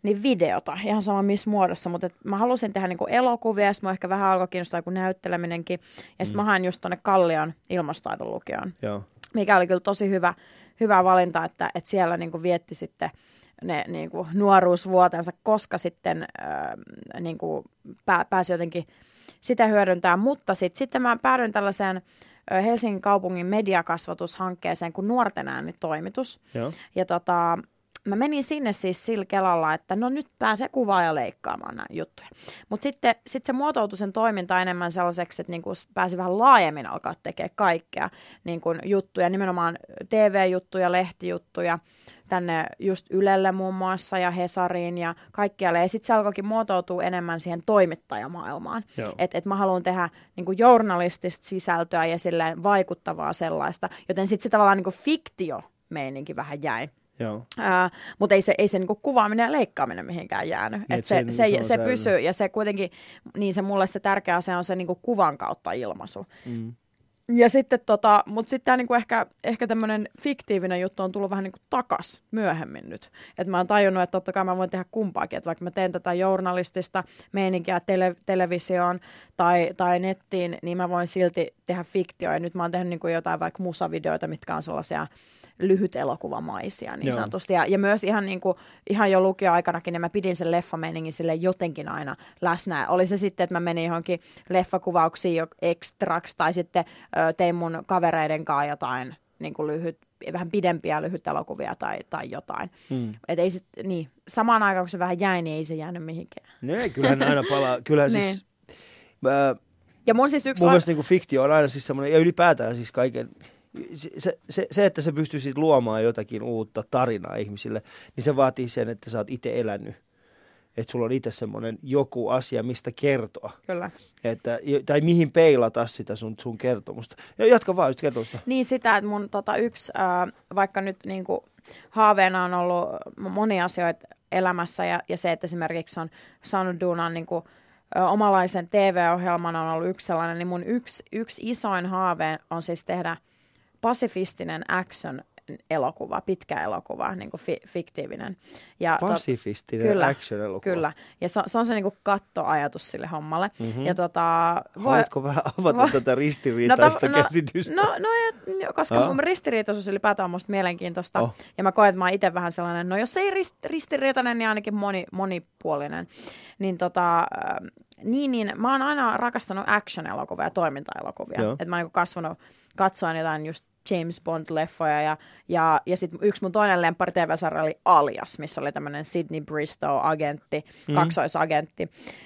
niin videota, ihan sama missä muodossa, mutta et mä halusin tehdä niinku elokuvia, ja sitten mä ehkä vähän alkoi kiinnostaa joku näytteleminenkin, ja sitten mm. mä hain just tonne Kallion ilmastaidon lukioon, Joo. mikä oli kyllä tosi hyvä, hyvä valinta, että, että siellä niinku vietti sitten ne niinku nuoruusvuotensa, koska sitten äh, niinku pää, pääsi jotenkin sitä hyödyntämään, mutta sit, sitten mä päädyin tällaiseen äh, Helsingin kaupungin mediakasvatushankkeeseen kuin Nuorten ääni -toimitus, Joo. ja tota... Mä menin sinne siis sillä kelalla, että no nyt pääsee kuvaaja leikkaamaan näitä juttuja. Mutta sitten sit se muotoutui sen toiminta enemmän sellaiseksi, että niinku pääsi vähän laajemmin alkaa tekemään kaikkea niinku juttuja, nimenomaan T V-juttuja, lehtijuttuja, tänne just Ylelle muun muassa ja Hesariin ja kaikkialle. Ja sitten se alkoikin muotoutua enemmän siihen toimittajamaailmaan. Että et mä haluan tehdä niinku journalistista sisältöä ja silleen vaikuttavaa sellaista, joten sitten se tavallaan niinku fiktio-meininki vähän jäi. Joo. Ää, mutta ei se, ei se niinku kuvaaminen ja leikkaaminen mihinkään jäänyt. Niin, et se, se, se, se pysyy ja se kuitenkin, niin se mulle se tärkeä asia on se niinku kuvan kautta ilmaisu. Mm. Ja sitten tota, mutta sitten tämä niinku ehkä, ehkä tämmöinen fiktiivinen juttu on tullut vähän niinku takas myöhemmin nyt. Että mä oon tajunnut, että totta kai mä voin tehdä kumpaakin, että vaikka mä teen tätä journalistista meininkiä tele, televisioon tai, tai nettiin, niin mä voin silti tehdä fiktioa. Ja nyt mä oon tehnyt niinku jotain vaikka musavideoita, mitkä on sellaisia lyhyt elokuvamaisia niin sanotusti. Ja, ja myös ihan, niin kuin, ihan jo lukioaikanakin, niin mä pidin sen leffameiningin sille jotenkin aina läsnä. Oli se sitten, että mä menin johonkin leffakuvauksiin jo ekstraksi, tai sitten ö, tein mun kavereiden kanssa jotain niin kuin lyhyt, vähän pidempiä lyhyt elokuvia tai, tai jotain. Hmm. Et ei sit, niin, samaan aikaan, kun se vähän jäi, niin ei se jäänyt mihinkään. No ei, kyllähän aina palaa. Kyllähän niin. siis... Mä, ja mun siis yksi... Mun mielestä niin fiktio on aina siis semmoinen, ja ylipäätään siis kaiken... Se, se, se, että sä pystyisit luomaan jotakin uutta tarinaa ihmisille, niin se vaatii sen, että sä oot itse elänyt. Että sulla on itse semmoinen joku asia, mistä kertoa. Kyllä. Että, tai mihin peilata sitä sun, sun kertomusta. Ja jatka vaan just kertomusta. Niin sitä, että mun tota, yksi, äh, vaikka nyt niinku, haaveena on ollut monia asioita elämässä ja, ja se, että esimerkiksi on saanut duunaan niinku, ö, omalaisen T V-ohjelman on ollut yksi sellainen, niin mun yksi, yksi isoin haave on siis tehdä pasifistinen action-elokuva, pitkä elokuva, niin kuin fi- fiktiivinen. Ja pasifistinen tot, kyllä, action-elokuva? Kyllä, ja se, se on se niin kuin kattoajatus sille hommalle. Mm-hmm. Ja tota, haluatko vähän avata vo, tätä ristiriitaista no, käsitystä? No, no ja, koska oh. mun ristiriitaisuus ylipäätään on musta mielenkiintoista, oh. ja mä koen, että mä oon itse vähän sellainen, no jos ei rist, ristiriitainen, niin ainakin moni, monipuolinen. Niin tota... Niin, niin, mä oon aina rakastanut action-elokuvia ja toiminta-elokuvia. Että mä oon niin kasvanut katsoen jotain just James Bond-leffoja ja, ja, ja sitten yksi mun toinen lemppari T V-sarja oli Alias, missä oli tämmöinen Sydney Bristow-agentti, mm. kaksoisagentti.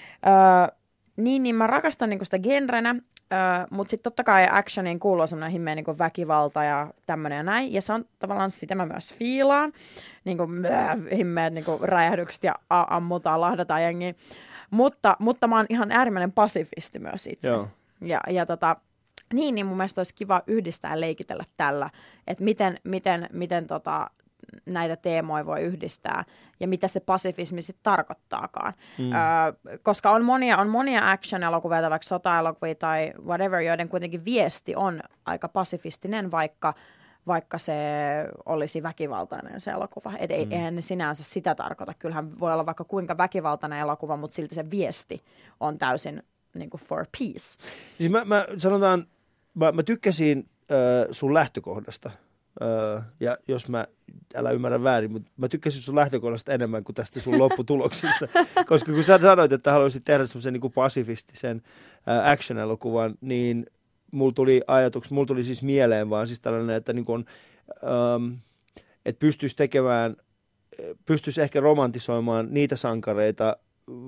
Öö, niin, niin mä rakastan niinku sitä genrenä, öö, mutta sitten totta kai actioniin kuuluu semmoinen himmeä niinku väkivalta ja tämmöinen ja näin. Ja se on tavallaan sitä mä myös fiilaan, niinku himmeät niinku räjähdykset ja a- ammutaan, lahdataan jengiä. Mutta, mutta mä oon ihan äärimmäinen pasifisti myös itse. Joo. Ja, ja tota, niin, niin mun mielestä olisi kiva yhdistää ja leikitellä tällä, että miten, miten, miten tota, näitä teemoja voi yhdistää ja mitä se pasifismi sitten tarkoittaakaan. Mm. Öö, koska on monia, on monia action-elokuvia, vaikka sota-elokuvia tai whatever, joiden kuitenkin viesti on aika pasifistinen, vaikka vaikka se olisi väkivaltainen se elokuva. Et ei, mm. eihän ne sinänsä sitä tarkoita. Kyllähän voi olla vaikka kuinka väkivaltainen elokuva, mutta silti se viesti on täysin niin kuin for peace. Siis mä, mä sanotaan, mä, mä tykkäsin äh, sun lähtökohdasta. Äh, ja jos mä, älä ymmärrä väärin, mutta mä tykkäsin sun lähtökohdasta enemmän kuin tästä sun lopputuloksista. Koska kun sä sanoit, että haluaisit tehdä semmoisen niin kuin pasifistisen äh, action-elokuvan, niin mulla tuli ajatuksia, mulla tuli siis mieleen vaan siis tällainen, että, niin kuin, ähm, että pystyisi tekemään, pystyisi ehkä romantisoimaan niitä sankareita,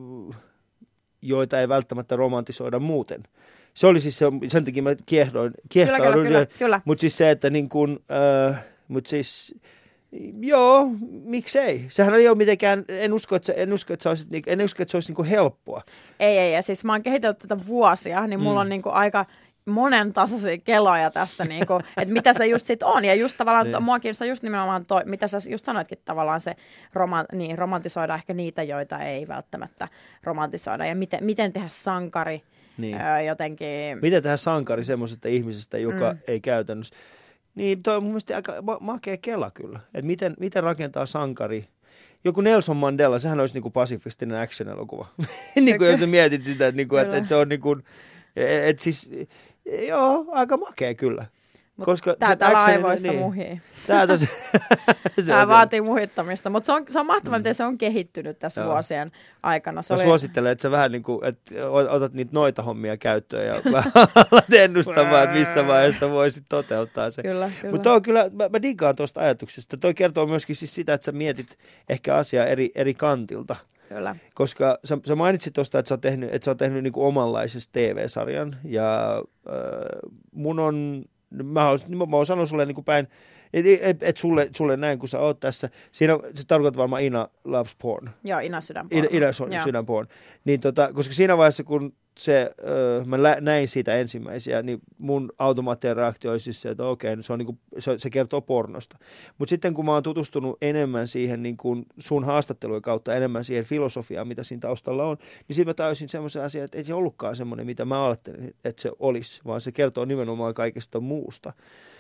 joita ei välttämättä romantisoida muuten. Se oli siis se, sen takia mä kiehdoin, kiehtoudun, kyllä, kyllä, kyllä. Mutta siis se, että niin kuin, äh, mutta siis, joo, miksei. Sehän ei ole mitenkään, en usko, että se, en usko, että se olisi, en usko, että se olisi niin kuin helppoa. Ei, ei, ja siis mä oon kehitellyt tätä vuosia, niin mulla mm. on niin kuin aika monen tasoisia keloja tästä, niin kuin, että mitä se just sit on. Ja just tavallaan, niin. Mua kiinnostaa just nimenomaan toi, mitä sä just sanoitkin tavallaan se, roma, niin, romantisoida ehkä niitä, joita ei välttämättä romantisoida. Ja miten, miten tehdä sankari niin. öö, jotenkin. Miten tehdä sankari semmoisesta ihmisestä, joka mm. ei käytännössä. Niin toi on mun mielestä aika ma- makea kela kyllä. Että miten, miten rakentaa sankari. joku Nelson Mandela, sehän olisi niinku pasifistinen action-elokuva. Niin kuin jos sä mietit sitä, niinku, että et se on niinku, että siis, joo, aika makea kyllä. Koska tää täällä aivoissa niin, muhii. Tää, tosi, se tää vaatii muhittamista, mutta se on, se on mahtavaa, mm. miten se on kehittynyt tässä Joo. vuosien aikana. Se Mä oli... suosittelen, että sä vähän niin kuin, että otat niitä noita hommia käyttöön ja vähän alat ennustamaan, että missä vaiheessa voisit toteuttaa se. Kyllä, kyllä. Mutta on kyllä, mä, mä digaan tuosta ajatuksesta. Toi kertoo myöskin siis sitä, että sä mietit ehkä asiaa eri, eri kantilta. Kyllä. Koska sä, sä mainitsit tuosta, että sä oot tehnyt, että sä oot tehnyt niin kuin omanlaisesta T V-sarjan ja äh, mun on... Mä oon, mä oon sanonut sulle niin kuin päin, että et, et sulle, sulle näin, kun sä oot tässä. Siinä se tarkoittaa varmaan Ina loves porn. Joo, Ina sydän porn. Ina, Ina sydän porn. Niin tota, koska siinä vaiheessa, kun se, öö, mä lä, näin siitä ensimmäisiä, niin mun automaattinen reaktio oli siis se, että okei, okay, se, on niin kuin, se, se kertoo pornosta. Mutta sitten kun mä oon tutustunut enemmän siihen niin kuin sun haastattelujen kautta, enemmän siihen filosofiaan, mitä siinä taustalla on, niin sitten mä tajusin semmoisen asian, että ei se ollutkaan semmoinen, mitä mä ajattelin, että se olisi, vaan se kertoo nimenomaan kaikesta muusta.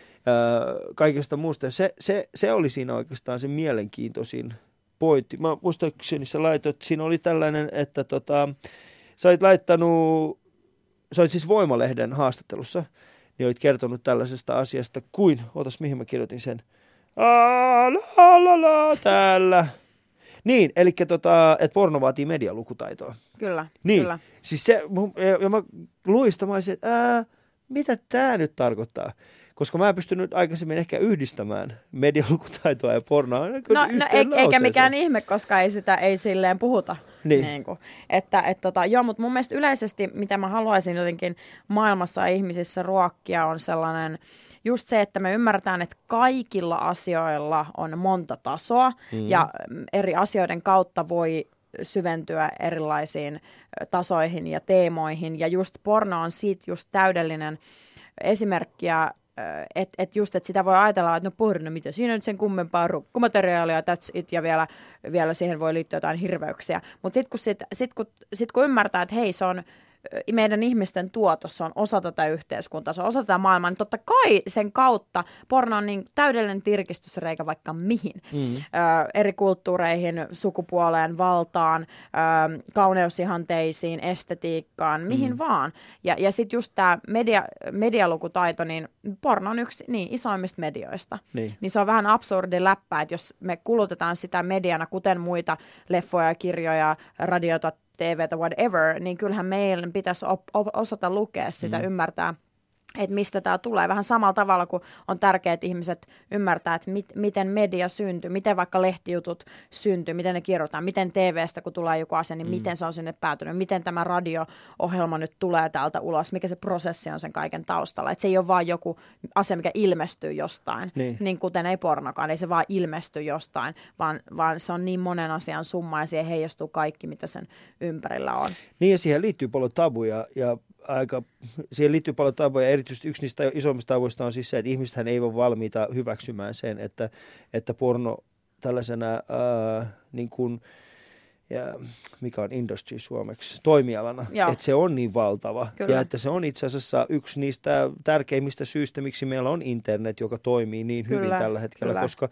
Öö, kaikesta muusta. Ja se, se, se oli siinä oikeastaan se mielenkiintoisin pointti. Mä muistaakseni sä laitoit, että siinä oli tällainen, että tota, sä olit laittanut, sä olit siis Voimalehden haastattelussa, niin olit kertonut tällaisesta asiasta kuin, otas mihin mä kirjoitin sen, Aa, la, la, la, täällä. Niin, eli tota, että porno vaatii medialukutaitoa. Kyllä, niin, kyllä. Siis se, ja, ja mä luin sitä, mä olisin, että ää, mitä tää nyt tarkoittaa? Koska mä en pystynyt aikaisemmin ehkä yhdistämään medialukutaitoa ja pornoa. No, no ei, eikä mikään ihme, koska ei sitä ei silleen puhuta. Niin. Niin kuin, että, et, tota, joo, mutta mun mielestä yleisesti, mitä mä haluaisin jotenkin maailmassa ihmisissä ruokkia, on sellainen just se, että me ymmärretään, että kaikilla asioilla on monta tasoa mm. ja eri asioiden kautta voi syventyä erilaisiin tasoihin ja teemoihin. Ja just porno on siitä just täydellinen esimerkkiä, että et just, että sitä voi ajatella, että no porno, mitä siinä on sen kummempaa rukkumateriaalia, that's it, ja vielä, vielä siihen voi liittyä jotain hirveyksiä. Mutta sitten kun, sit, sit, kun, sit, kun ymmärtää, että hei, se on meidän ihmisten tuotos, se on osa tätä yhteiskuntaa, se on osa tätä maailmaa, niin totta kai sen kautta porno on niin täydellinen tirkistysreikä vaikka mihin. Mm. Ö, eri kulttuureihin, sukupuoleen, valtaan, ö, kauneusihanteisiin, estetiikkaan, mihin mm. vaan. Ja, ja sitten just tämä media, medialukutaito, niin porno on yksi niin, isoimmista medioista. Niin. niin se on vähän absurdi läppä, että jos me kulutetaan sitä mediana, kuten muita leffoja, kirjoja, radiota, T V:tä, whatever, niin kyllähän meidän pitäisi op- op- osata lukea sitä, mm. ymmärtää, että mistä tämä tulee. Vähän samalla tavalla kuin on tärkeää, että ihmiset ymmärtää, että mit- miten media syntyy, miten vaikka lehtijutut syntyy, miten ne kirjoitetaan, miten T V:stä kun tulee joku asia, niin mm. miten se on sinne päätynyt, miten tämä radio-ohjelma nyt tulee täältä ulos, mikä se prosessi on sen kaiken taustalla. Että se ei ole vaan joku asia, mikä ilmestyy jostain, niin, niin kuten ei pornokaan, ei se vaan ilmesty jostain, vaan, vaan se on niin monen asian summa ja siihen heijastuu kaikki, mitä sen ympärillä on. Niin ja siihen liittyy paljon tabuja ja aika, siihen liittyy paljon tabuja. Erityisesti yksi niistä isommista tabuista on siis se, että ihmisethän ei ole valmiita hyväksymään sen, että, että porno tällaisena ää, niin kuin, ja mikä on industry suomeksi, toimialana, Joo. että se on niin valtava. Kyllä. Ja että se on itse asiassa yksi niistä tärkeimmistä syistä, miksi meillä on internet, joka toimii niin Kyllä. hyvin tällä hetkellä. Kyllä. Koska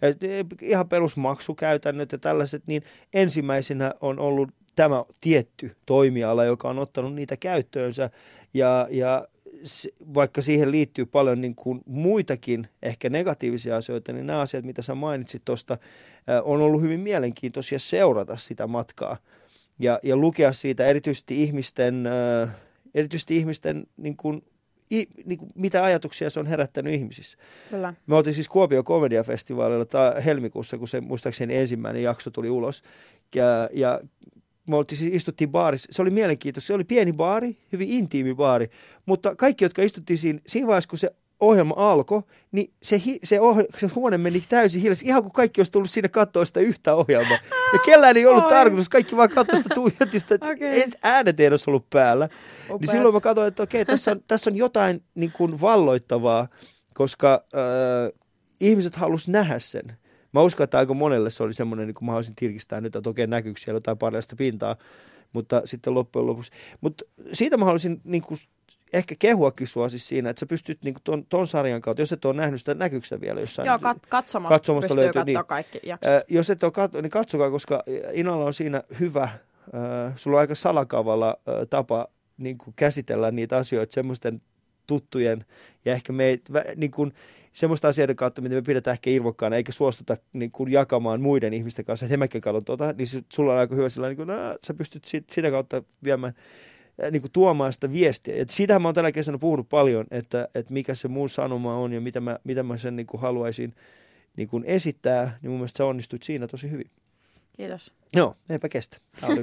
ihan perusmaksukäytännöt ja tällaiset, niin ensimmäisenä on ollut tämä tietty toimiala, joka on ottanut niitä käyttöönsä ja, ja se, vaikka siihen liittyy paljon niin kuin muitakin ehkä negatiivisia asioita, niin nämä asiat, mitä sä mainitsit tuosta, on ollut hyvin mielenkiintoisia seurata sitä matkaa ja, ja lukea siitä erityisesti ihmisten, erityisesti ihmisten niin kuin, I, niin kuin, mitä ajatuksia se on herättänyt ihmisissä. Kyllä. Me oltiin siis Kuopio Komediafestivaalilla ta, helmikuussa, kun se muistaakseni ensimmäinen jakso tuli ulos ja, ja me oltiin, siis istuttiin baarissa. Se oli mielenkiintoista. Se oli pieni baari, hyvin intiimi baari. Mutta kaikki, jotka istuttiin siinä, siinä vaiheessa, kun se ohjelma alkoi, niin se, se, oh, se huone meni täysin hiljaisesti. Ihan kuin kaikki olisi tullut siinä katsoa sitä yhtä ohjelmaa. Ja kellään ei ollut Oi. tarkoitus. Kaikki vaan katsoi sitä tuijotista. Okay. Äänet ei olisi ollut päällä. Upeat. Niin silloin mä katsoin, että okei, tässä on, tässä on jotain niin kuin valloittavaa, koska äh, ihmiset halusivat nähdä sen. Mä uskon, että aika monelle se oli semmoinen, niin kuin mä haluaisin tirkistää nyt, että okei, näkyykö siellä jotain paljasta pintaa, mutta sitten loppujen lopuksi. Mutta siitä mä haluaisin niin kuin ehkä kehuakin sua siis siinä, että sä pystyt niin ton, ton sarjan kautta, jos et ole nähnyt sitä, näkyykö sitä vielä jossain? Joo, kat- katsomasta, katsomasta pystyy löytyy, katsoa niin. kaikki jaksot. Äh, jos et ole katso, niin katsokaa, koska Inalla on siinä hyvä, äh, sulla on aika salakavalla äh, tapa niin kuin käsitellä niitä asioita semmoisten tuttujen ja ehkä me, niin kuin, semmoista asioiden kautta, mitä me pidetään ehkä irvokkaana, eikä suostuta niin kuin jakamaan muiden ihmisten kanssa, että he mäkin katson tuota, niin se, sulla on aika hyvä sillä, niin kuin, no, sä pystyt sit, sitä kautta viemään, niin kuin tuomaan sitä viestiä. Et siitähän mä oon tällä kesänä puhunut paljon, että, että mikä se mun sanoma on ja mitä mä, mitä mä sen niin kuin haluaisin niin kuin esittää, niin mun mielestä sä onnistuit siinä tosi hyvin. Kiitos. Joo, eipä kestä.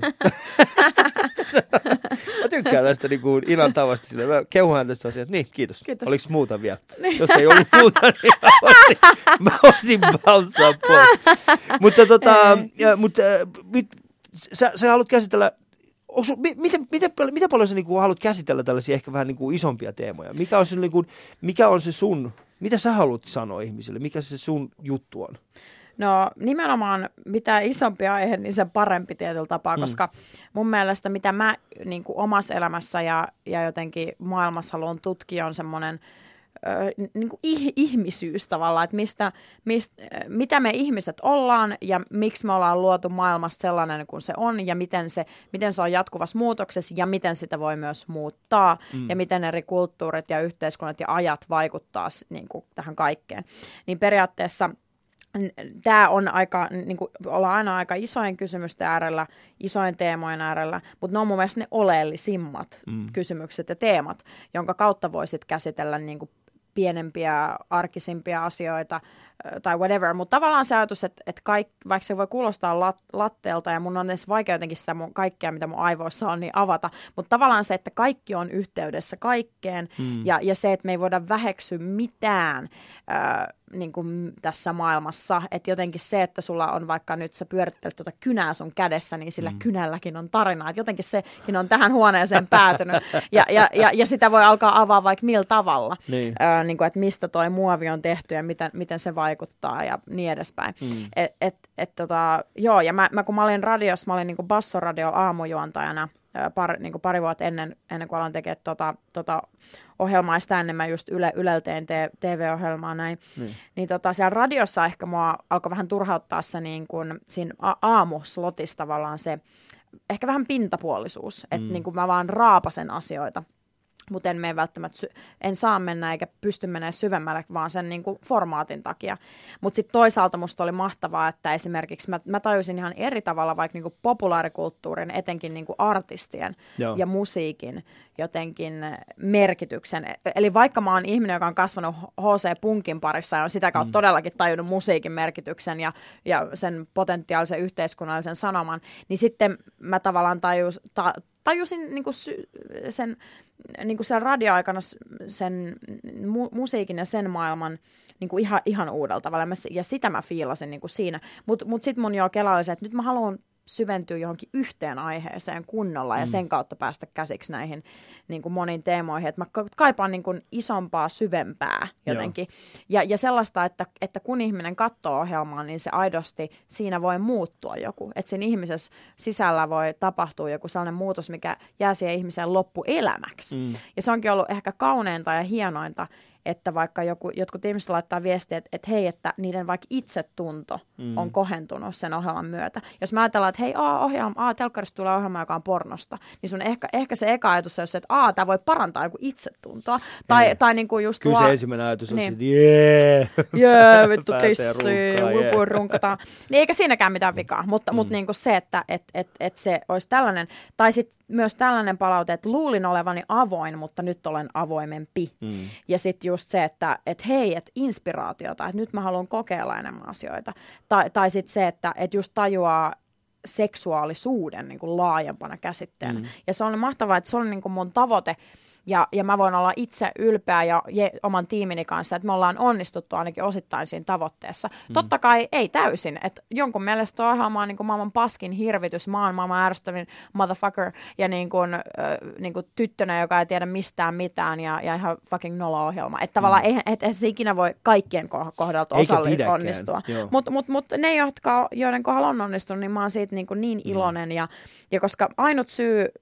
Mä tykkään tästä niin kuin Inan tavasta sille. Mä kehuhan tässä asiaa. Niin, kiitos. kiitos. Oliko muuta vielä? Niin. Jos ei ollut muuta, niin mä voisin, mä voisin bounceaa pois. Mutta tota, ja, mutta, mit, sä, sä haluat käsitellä, onko, miten, miten, miten paljon sä niin kuin haluat käsitellä tällaisia ehkä vähän niin kuin isompia teemoja? Mikä on se, niin kuin, mikä on se sun, mitä sä haluat sanoa ihmisille? Mikä se sun juttu on? No nimenomaan mitä isompi aihe, niin sen parempi tietyllä tapaa, mm. koska mun mielestä mitä mä niin kuin omassa elämässä ja, ja jotenkin maailmassa haluan tutkia on semmoinen ö, niin kuin ih- ihmisyys tavallaan, että mistä, mistä, mitä me ihmiset ollaan ja miksi me ollaan luotu maailmasta sellainen kuin se on ja miten se, miten se on jatkuvassa muutoksessa ja miten sitä voi myös muuttaa mm. ja miten eri kulttuurit ja yhteiskunnat ja ajat vaikuttaa niin kuin tähän kaikkeen. Niin periaatteessa tämä on aika, niin kuin, ollaan aina aika isojen kysymysten äärellä, isojen teemojen äärellä, mutta ne on mun mielestä ne oleellisimmat mm. kysymykset ja teemat, jonka kautta voisit käsitellä niin kuin pienempiä, arkisimpia asioita tai whatever. Mutta tavallaan se ajatus, että, että kaik, vaikka se voi kuulostaa lat, latteelta ja mun on edes vaikea jotenkin sitä mun, kaikkea, mitä mun aivoissa on, niin avata. Mutta tavallaan se, että kaikki on yhteydessä kaikkeen mm. ja, ja se, että me ei voida väheksyä mitään äh, niin kuin tässä maailmassa. Että jotenkin se, että sulla on vaikka nyt sä pyörittelet tuota kynää sun kädessä, niin sillä mm. kynälläkin on tarina. Että jotenkin sekin on tähän huoneeseen päätynyt. Ja, ja, ja, ja sitä voi alkaa avaa vaikka millä tavalla. Niin. Äh, niin kuin, että mistä toi muovi on tehty ja miten, miten se vaikuttaa ja niin edespäin. Mm. Et, et, et, tota, joo, ja mä, mä kun mä olin radiossa, mä olin niin kuin Bassoradiolla aamujuontajana Par, niin kuin pari vuotta ennen, ennen kuin aloin tekemään tota, tota ohjelmaa, ja sitä ennen mä just Yle, Ylellä teen T V-ohjelmaa näin, niin, niin tota, siellä radiossa ehkä mua alkoi vähän turhauttaa se niin kuin siinä a- aamuslotissa tavallaan se ehkä vähän pintapuolisuus, että mm. niin kuin mä vaan raapasen asioita. Mutta en mene välttämättä, sy- en saa mennä eikä pysty menemään syvemmälle, vaan sen niinku formaatin takia. Mutta sitten toisaalta musta oli mahtavaa, että esimerkiksi mä, mä tajusin ihan eri tavalla vaikka niinku populaarikulttuurin, etenkin niinku artistien Joo. ja musiikin jotenkin merkityksen. Eli vaikka mä oon ihminen, joka on kasvanut H C-punkin parissa ja on sitä kautta mm. todellakin tajunnut musiikin merkityksen ja, ja sen potentiaalisen yhteiskunnallisen sanoman, niin sitten mä tavallaan tajus, ta, tajusin niinku sy- sen... niin kuin siellä radioaikana sen mu- musiikin ja sen maailman niin kuin ihan, ihan uudella tavalla. Ja sitä mä fiilasin niin kuin siinä. Mutta mut sitten mun jo kela oli se, että nyt mä haluan syventyä johonkin yhteen aiheeseen kunnolla mm. ja sen kautta päästä käsiksi näihin niin kuin moniin teemoihin. Että mä kaipaan niin kuin isompaa, syvempää jotenkin. Ja, ja sellaista, että, että kun ihminen katsoo ohjelmaa, niin se aidosti siinä voi muuttua joku. Että siinä ihmisessä sisällä voi tapahtua joku sellainen muutos, mikä jää siihen ihmiseen loppuelämäksi. Mm. Ja se onkin ollut ehkä kauneinta ja hienointa, että vaikka joku, jotkut ihmiset laittaa viestiä, että, että hei, että niiden vaikka itsetunto mm. on kohentunut sen ohjelman myötä. Jos mä ajatellaan, että hei, aa, ohjelma, aa, telkkarista tulee ohjelma, joka on pornosta, niin sun ehkä, ehkä se eka ajatus on se, että aa, tämä voi parantaa joku itsetuntoa. Tai, tai niin kuin just... Kyllä la- se ensimmäinen ajatus on niin. että jee, jee, vittu tissi, yeah. vupuun runkataan. Niin eikä siinäkään mitään vikaa, mutta, mm. mutta niin kuin se, että et, et, et se olisi tällainen, tai sitten myös tällainen palaute, että luulin olevani avoin, mutta nyt olen avoimempi. Mm. Ja sitten just se, että et hei, että inspiraatiota, että nyt mä haluan kokeilla enemmän asioita. Tai, tai sitten se, että et just tajuaa seksuaalisuuden niin kuin laajempana käsitteenä. Mm. Ja se on mahtavaa, että se on niin kuin mun tavoite. Ja, ja mä voin olla itse ylpeä ja je, oman tiimini kanssa, että me ollaan onnistuttu ainakin osittain siinä tavoitteessa. Mm. Totta kai ei täysin, että jonkun mielestä tuo ohjelma on niin kuin maailman paskin hirvitys, mä oon maailman ärsyttävin motherfucker ja niin kuin, äh, niin kuin tyttönä, joka ei tiedä mistään mitään ja, ja ihan fucking nolla-ohjelma. Että tavallaan mm. eihän et, et se ikinä voi kaikkien kohdalta osalli onnistua. Mutta mut, mut ne, jotka, joiden kohdalla on onnistunut, niin mä oon siitä niin, kuin niin iloinen. Mm. Ja, ja koska ainut syy,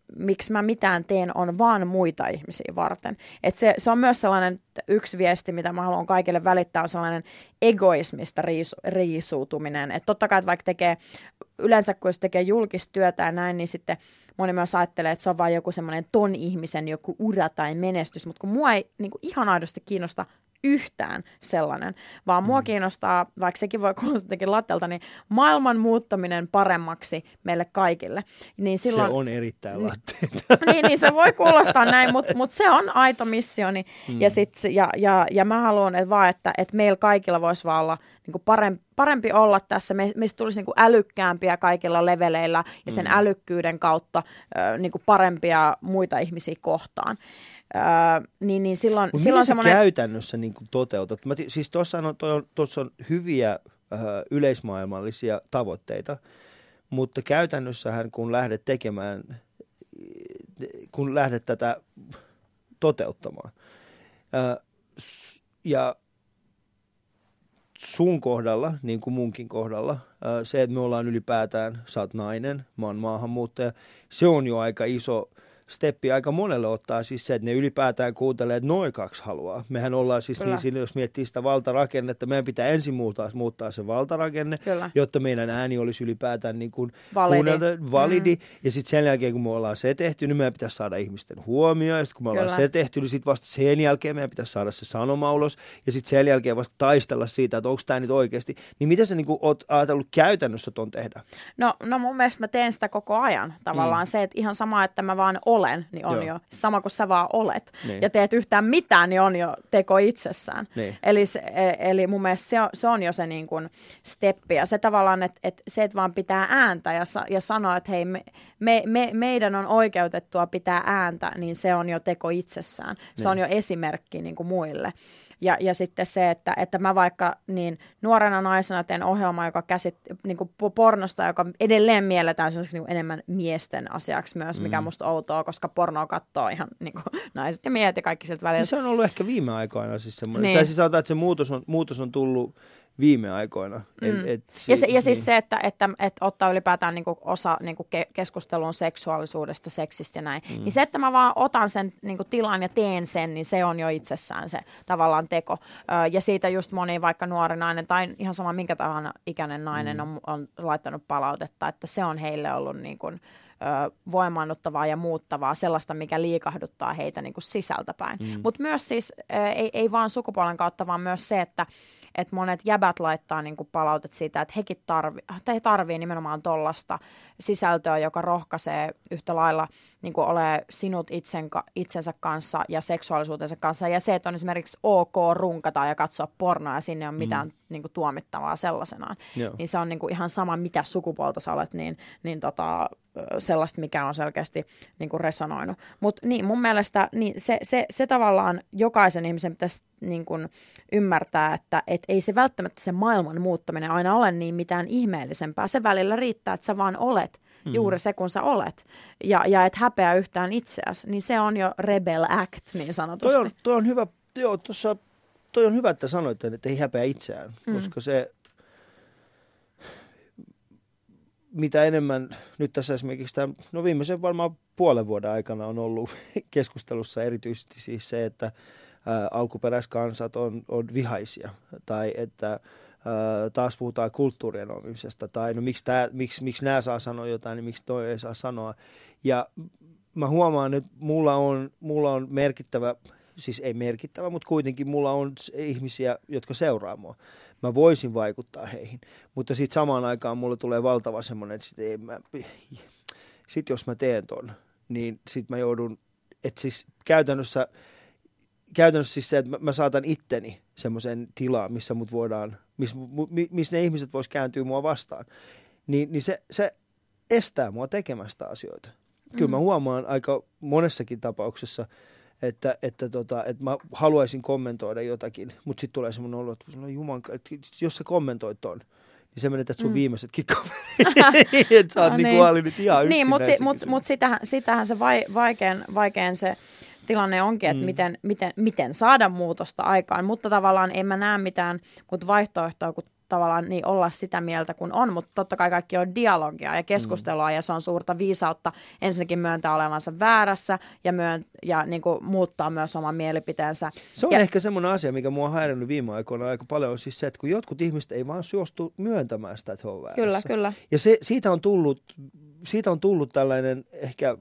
miksi mä mitään teen, on vaan muita ihmisiä varten. Et se, se on myös sellainen yksi viesti, mitä mä haluan kaikille välittää, on sellainen egoismista riisu, riisuutuminen. Että totta kai, että vaikka tekee, yleensä kun se tekee julkista työtä ja näin, niin sitten moni myös ajattelee, että se on vain joku semmoinen ton ihmisen joku ura tai menestys, mutta kun mua ei niin kuin ihan aidosti kiinnosta yhtään sellainen, vaan mua mm. kiinnostaa, vaikka sekin voi kuulostaa jotenkin lattelta, niin maailman muuttaminen paremmaksi meille kaikille. Niin silloin, se on erittäin latteita. niin, niin, se voi kuulostaa näin, mutta mut se on aito missioni. Mm. Ja, sit, ja, ja, ja mä haluan et vaan, että et meillä kaikilla voisi vaan olla niin kuin parempi, parempi olla tässä. Me, meistä tulisi niin kuin älykkäämpiä kaikilla leveleillä ja sen mm. älykkyyden kautta ö, niin kuin parempia muita ihmisiä kohtaan. Öö, niin, niin silloin, Mut silloin miten semmoinen... sä käytännössä niin kuin toteutat? Mä, siis tuossa on, on, on hyviä äh, yleismaailmallisia tavoitteita, mutta käytännössähän kun lähdet tekemään, kun lähdet tätä toteuttamaan äh, ja sun kohdalla, niin kuin munkin kohdalla, äh, se, että me ollaan ylipäätään, sä oot nainen, mä oon maahanmuuttaja, se on jo aika iso steppi aika monelle ottaa siis se, että ne ylipäätään kuuntelee, että noin kaksi haluaa. Mehän ollaan siis Kyllä. niin siinä, jos miettii sitä valtarakennetta, meidän pitää ensin muuttaa, muuttaa se valtarakenne, Kyllä. jotta meidän ääni olisi ylipäätään niin kuin validi, validi. Mm. Ja sitten sen jälkeen, kun me ollaan se tehty, niin meidän pitäisi saada ihmisten huomioon. Ja sitten kun me ollaan Kyllä. se tehty, niin sitten vasta sen jälkeen meidän pitäisi saada se sanoma ulos. Ja sitten sen jälkeen vasta taistella siitä, että onko tämä nyt oikeasti. Niin mitä sä niin kuin oot ajatellut käytännössä ton tehdä? No, no mun mielestä mä teen sitä koko ajan. Tavallaan mm. se, että ihan sama, että mä vaan olen, niin on Joo. jo sama kuin sä vaan olet. Niin. Ja teet yhtään mitään, niin on jo teko itsessään. Niin. Eli, se, eli mun mielestä se on, se on jo se niin kuin steppi. Ja se tavallaan, että, että se, että vaan pitää ääntä ja, ja sanoa, että hei, me, me, me, meidän on oikeutettua pitää ääntä, niin se on jo teko itsessään. Niin. Se on jo esimerkki niin kuin muille. Ja, ja sitten se, että, että mä vaikka niin nuorena naisena teen ohjelmaa, joka käsittää niin pornosta, joka edelleen mielletään niin enemmän miesten asiaksi myös, mikä mm. musta outoa, koska pornoa katsoo ihan niin kuin naiset ja miehet ja kaikki sieltä välillä. No se on ollut ehkä viime aikoina siis semmoinen. Niin. Sä siis sanotaan, että se muutos on, muutos on tullut viime aikoina. Mm. Et, et, ja, se, ja niin. siis se, että, että, että ottaa ylipäätään niinku osa niinku ke, keskusteluun seksuaalisuudesta, seksistä ja näin, mm. niin se, että mä vaan otan sen niinku tilan ja teen sen, niin se on jo itsessään se tavallaan teko. Ö, ja siitä just moni vaikka nuori nainen tai ihan sama minkä tahansa ikäinen nainen mm. on, on laittanut palautetta, että se on heille ollut niinku, ö, voimaannuttavaa ja muuttavaa, sellaista, mikä liikahduttaa heitä niinku sisältäpäin. Mm. Mutta myös siis, ö, ei, ei vaan sukupuolen kautta, vaan myös se, että että monet jäbät laittaa niinku palautet siitä, että hekin tarvii, he tarvii nimenomaan tollaista sisältöä, joka rohkaisee yhtä lailla niinku ole sinut itsen, itsensä kanssa ja seksuaalisuutensa kanssa. Ja se, että on esimerkiksi ok runkata ja katsoa pornoa ja sinne on mitään mm. niinku tuomittavaa sellaisenaan. Joo. Niin se on niinku ihan sama, mitä sukupuolta sä olet, niin, niin tota, sellaista, mikä on selkeästi niinku resonoinut. Mutta niin, mun mielestä niin se, se, se tavallaan jokaisen ihmisen pitäisi niinku ymmärtää, että et ei se välttämättä se maailman muuttaminen aina ole niin mitään ihmeellisempää. Se välillä riittää, että sä vaan olet mm-hmm. juuri se, kun sä olet. Ja, ja et häpeä yhtään itseäsi, niin se on jo rebel act, niin sanotusti. Toi on, toi on hyvä, joo, tossa, toi on hyvä, että sanoit, että ei häpeä itseään, mm. koska se, mitä enemmän nyt tässä esimerkiksi tämän, no viimeisen varmaan puolen vuoden aikana on ollut keskustelussa erityisesti siis se, että ä, alkuperäiskansat on, on vihaisia tai että Uh, taas puhutaan kulttuurien omisesta, tai no miksi, tää, miksi, miksi nämä saa sanoa jotain, niin miksi toi ei saa sanoa. Ja mä huomaan, että mulla on, mulla on merkittävä, siis ei merkittävä, mutta kuitenkin mulla on ihmisiä, jotka seuraa mua. Mä voisin vaikuttaa heihin, mutta sitten samaan aikaan mulla tulee valtava semmoinen, että sit, ei mä, sit jos mä teen ton, niin sit mä joudun, että siis käytännössä, käytännössä siis se, että mä, mä saatan itteni semmoisen tilaan, missä mut voidaan, missä, missä ne ihmiset vois kääntyä mua vastaan, niin, niin se, se estää mua tekemästä asioita. Mm. Kyllä mä huomaan aika monessakin tapauksessa, että, että, tota, että mä haluaisin kommentoida jotakin, mutta sitten tulee semmoinen olo, että juman, että jos sä kommentoit ton, niin se menetät sun mm. viimeisetkin kaverit, että sä oot no, niin kuin niin. nyt ihan yksinäisikin. Niin, mutta si, mut, mut sitähän, sitähän se vai, vaikein, vaikein se tilanne onkin, että mm. miten, miten, miten saada muutosta aikaan, mutta tavallaan en mä näe mitään muuta vaihtoehtoa kuin tavallaan niin olla sitä mieltä kuin on, mutta totta kai kaikki on dialogia ja keskustelua mm. ja se on suurta viisautta ensinnäkin myöntää olevansa väärässä ja, myön, ja niin kuin muuttaa myös oman mielipiteensä. Se on ja, ehkä semmoinen asia, mikä mua on häirinnyt viime aikoina aika paljon, on siis se, että kun jotkut ihmiset ei vaan suostu myöntämään sitä, että he on väärässä. Kyllä, kyllä. Ja se, siitä, on tullut, siitä on tullut tällainen ehkä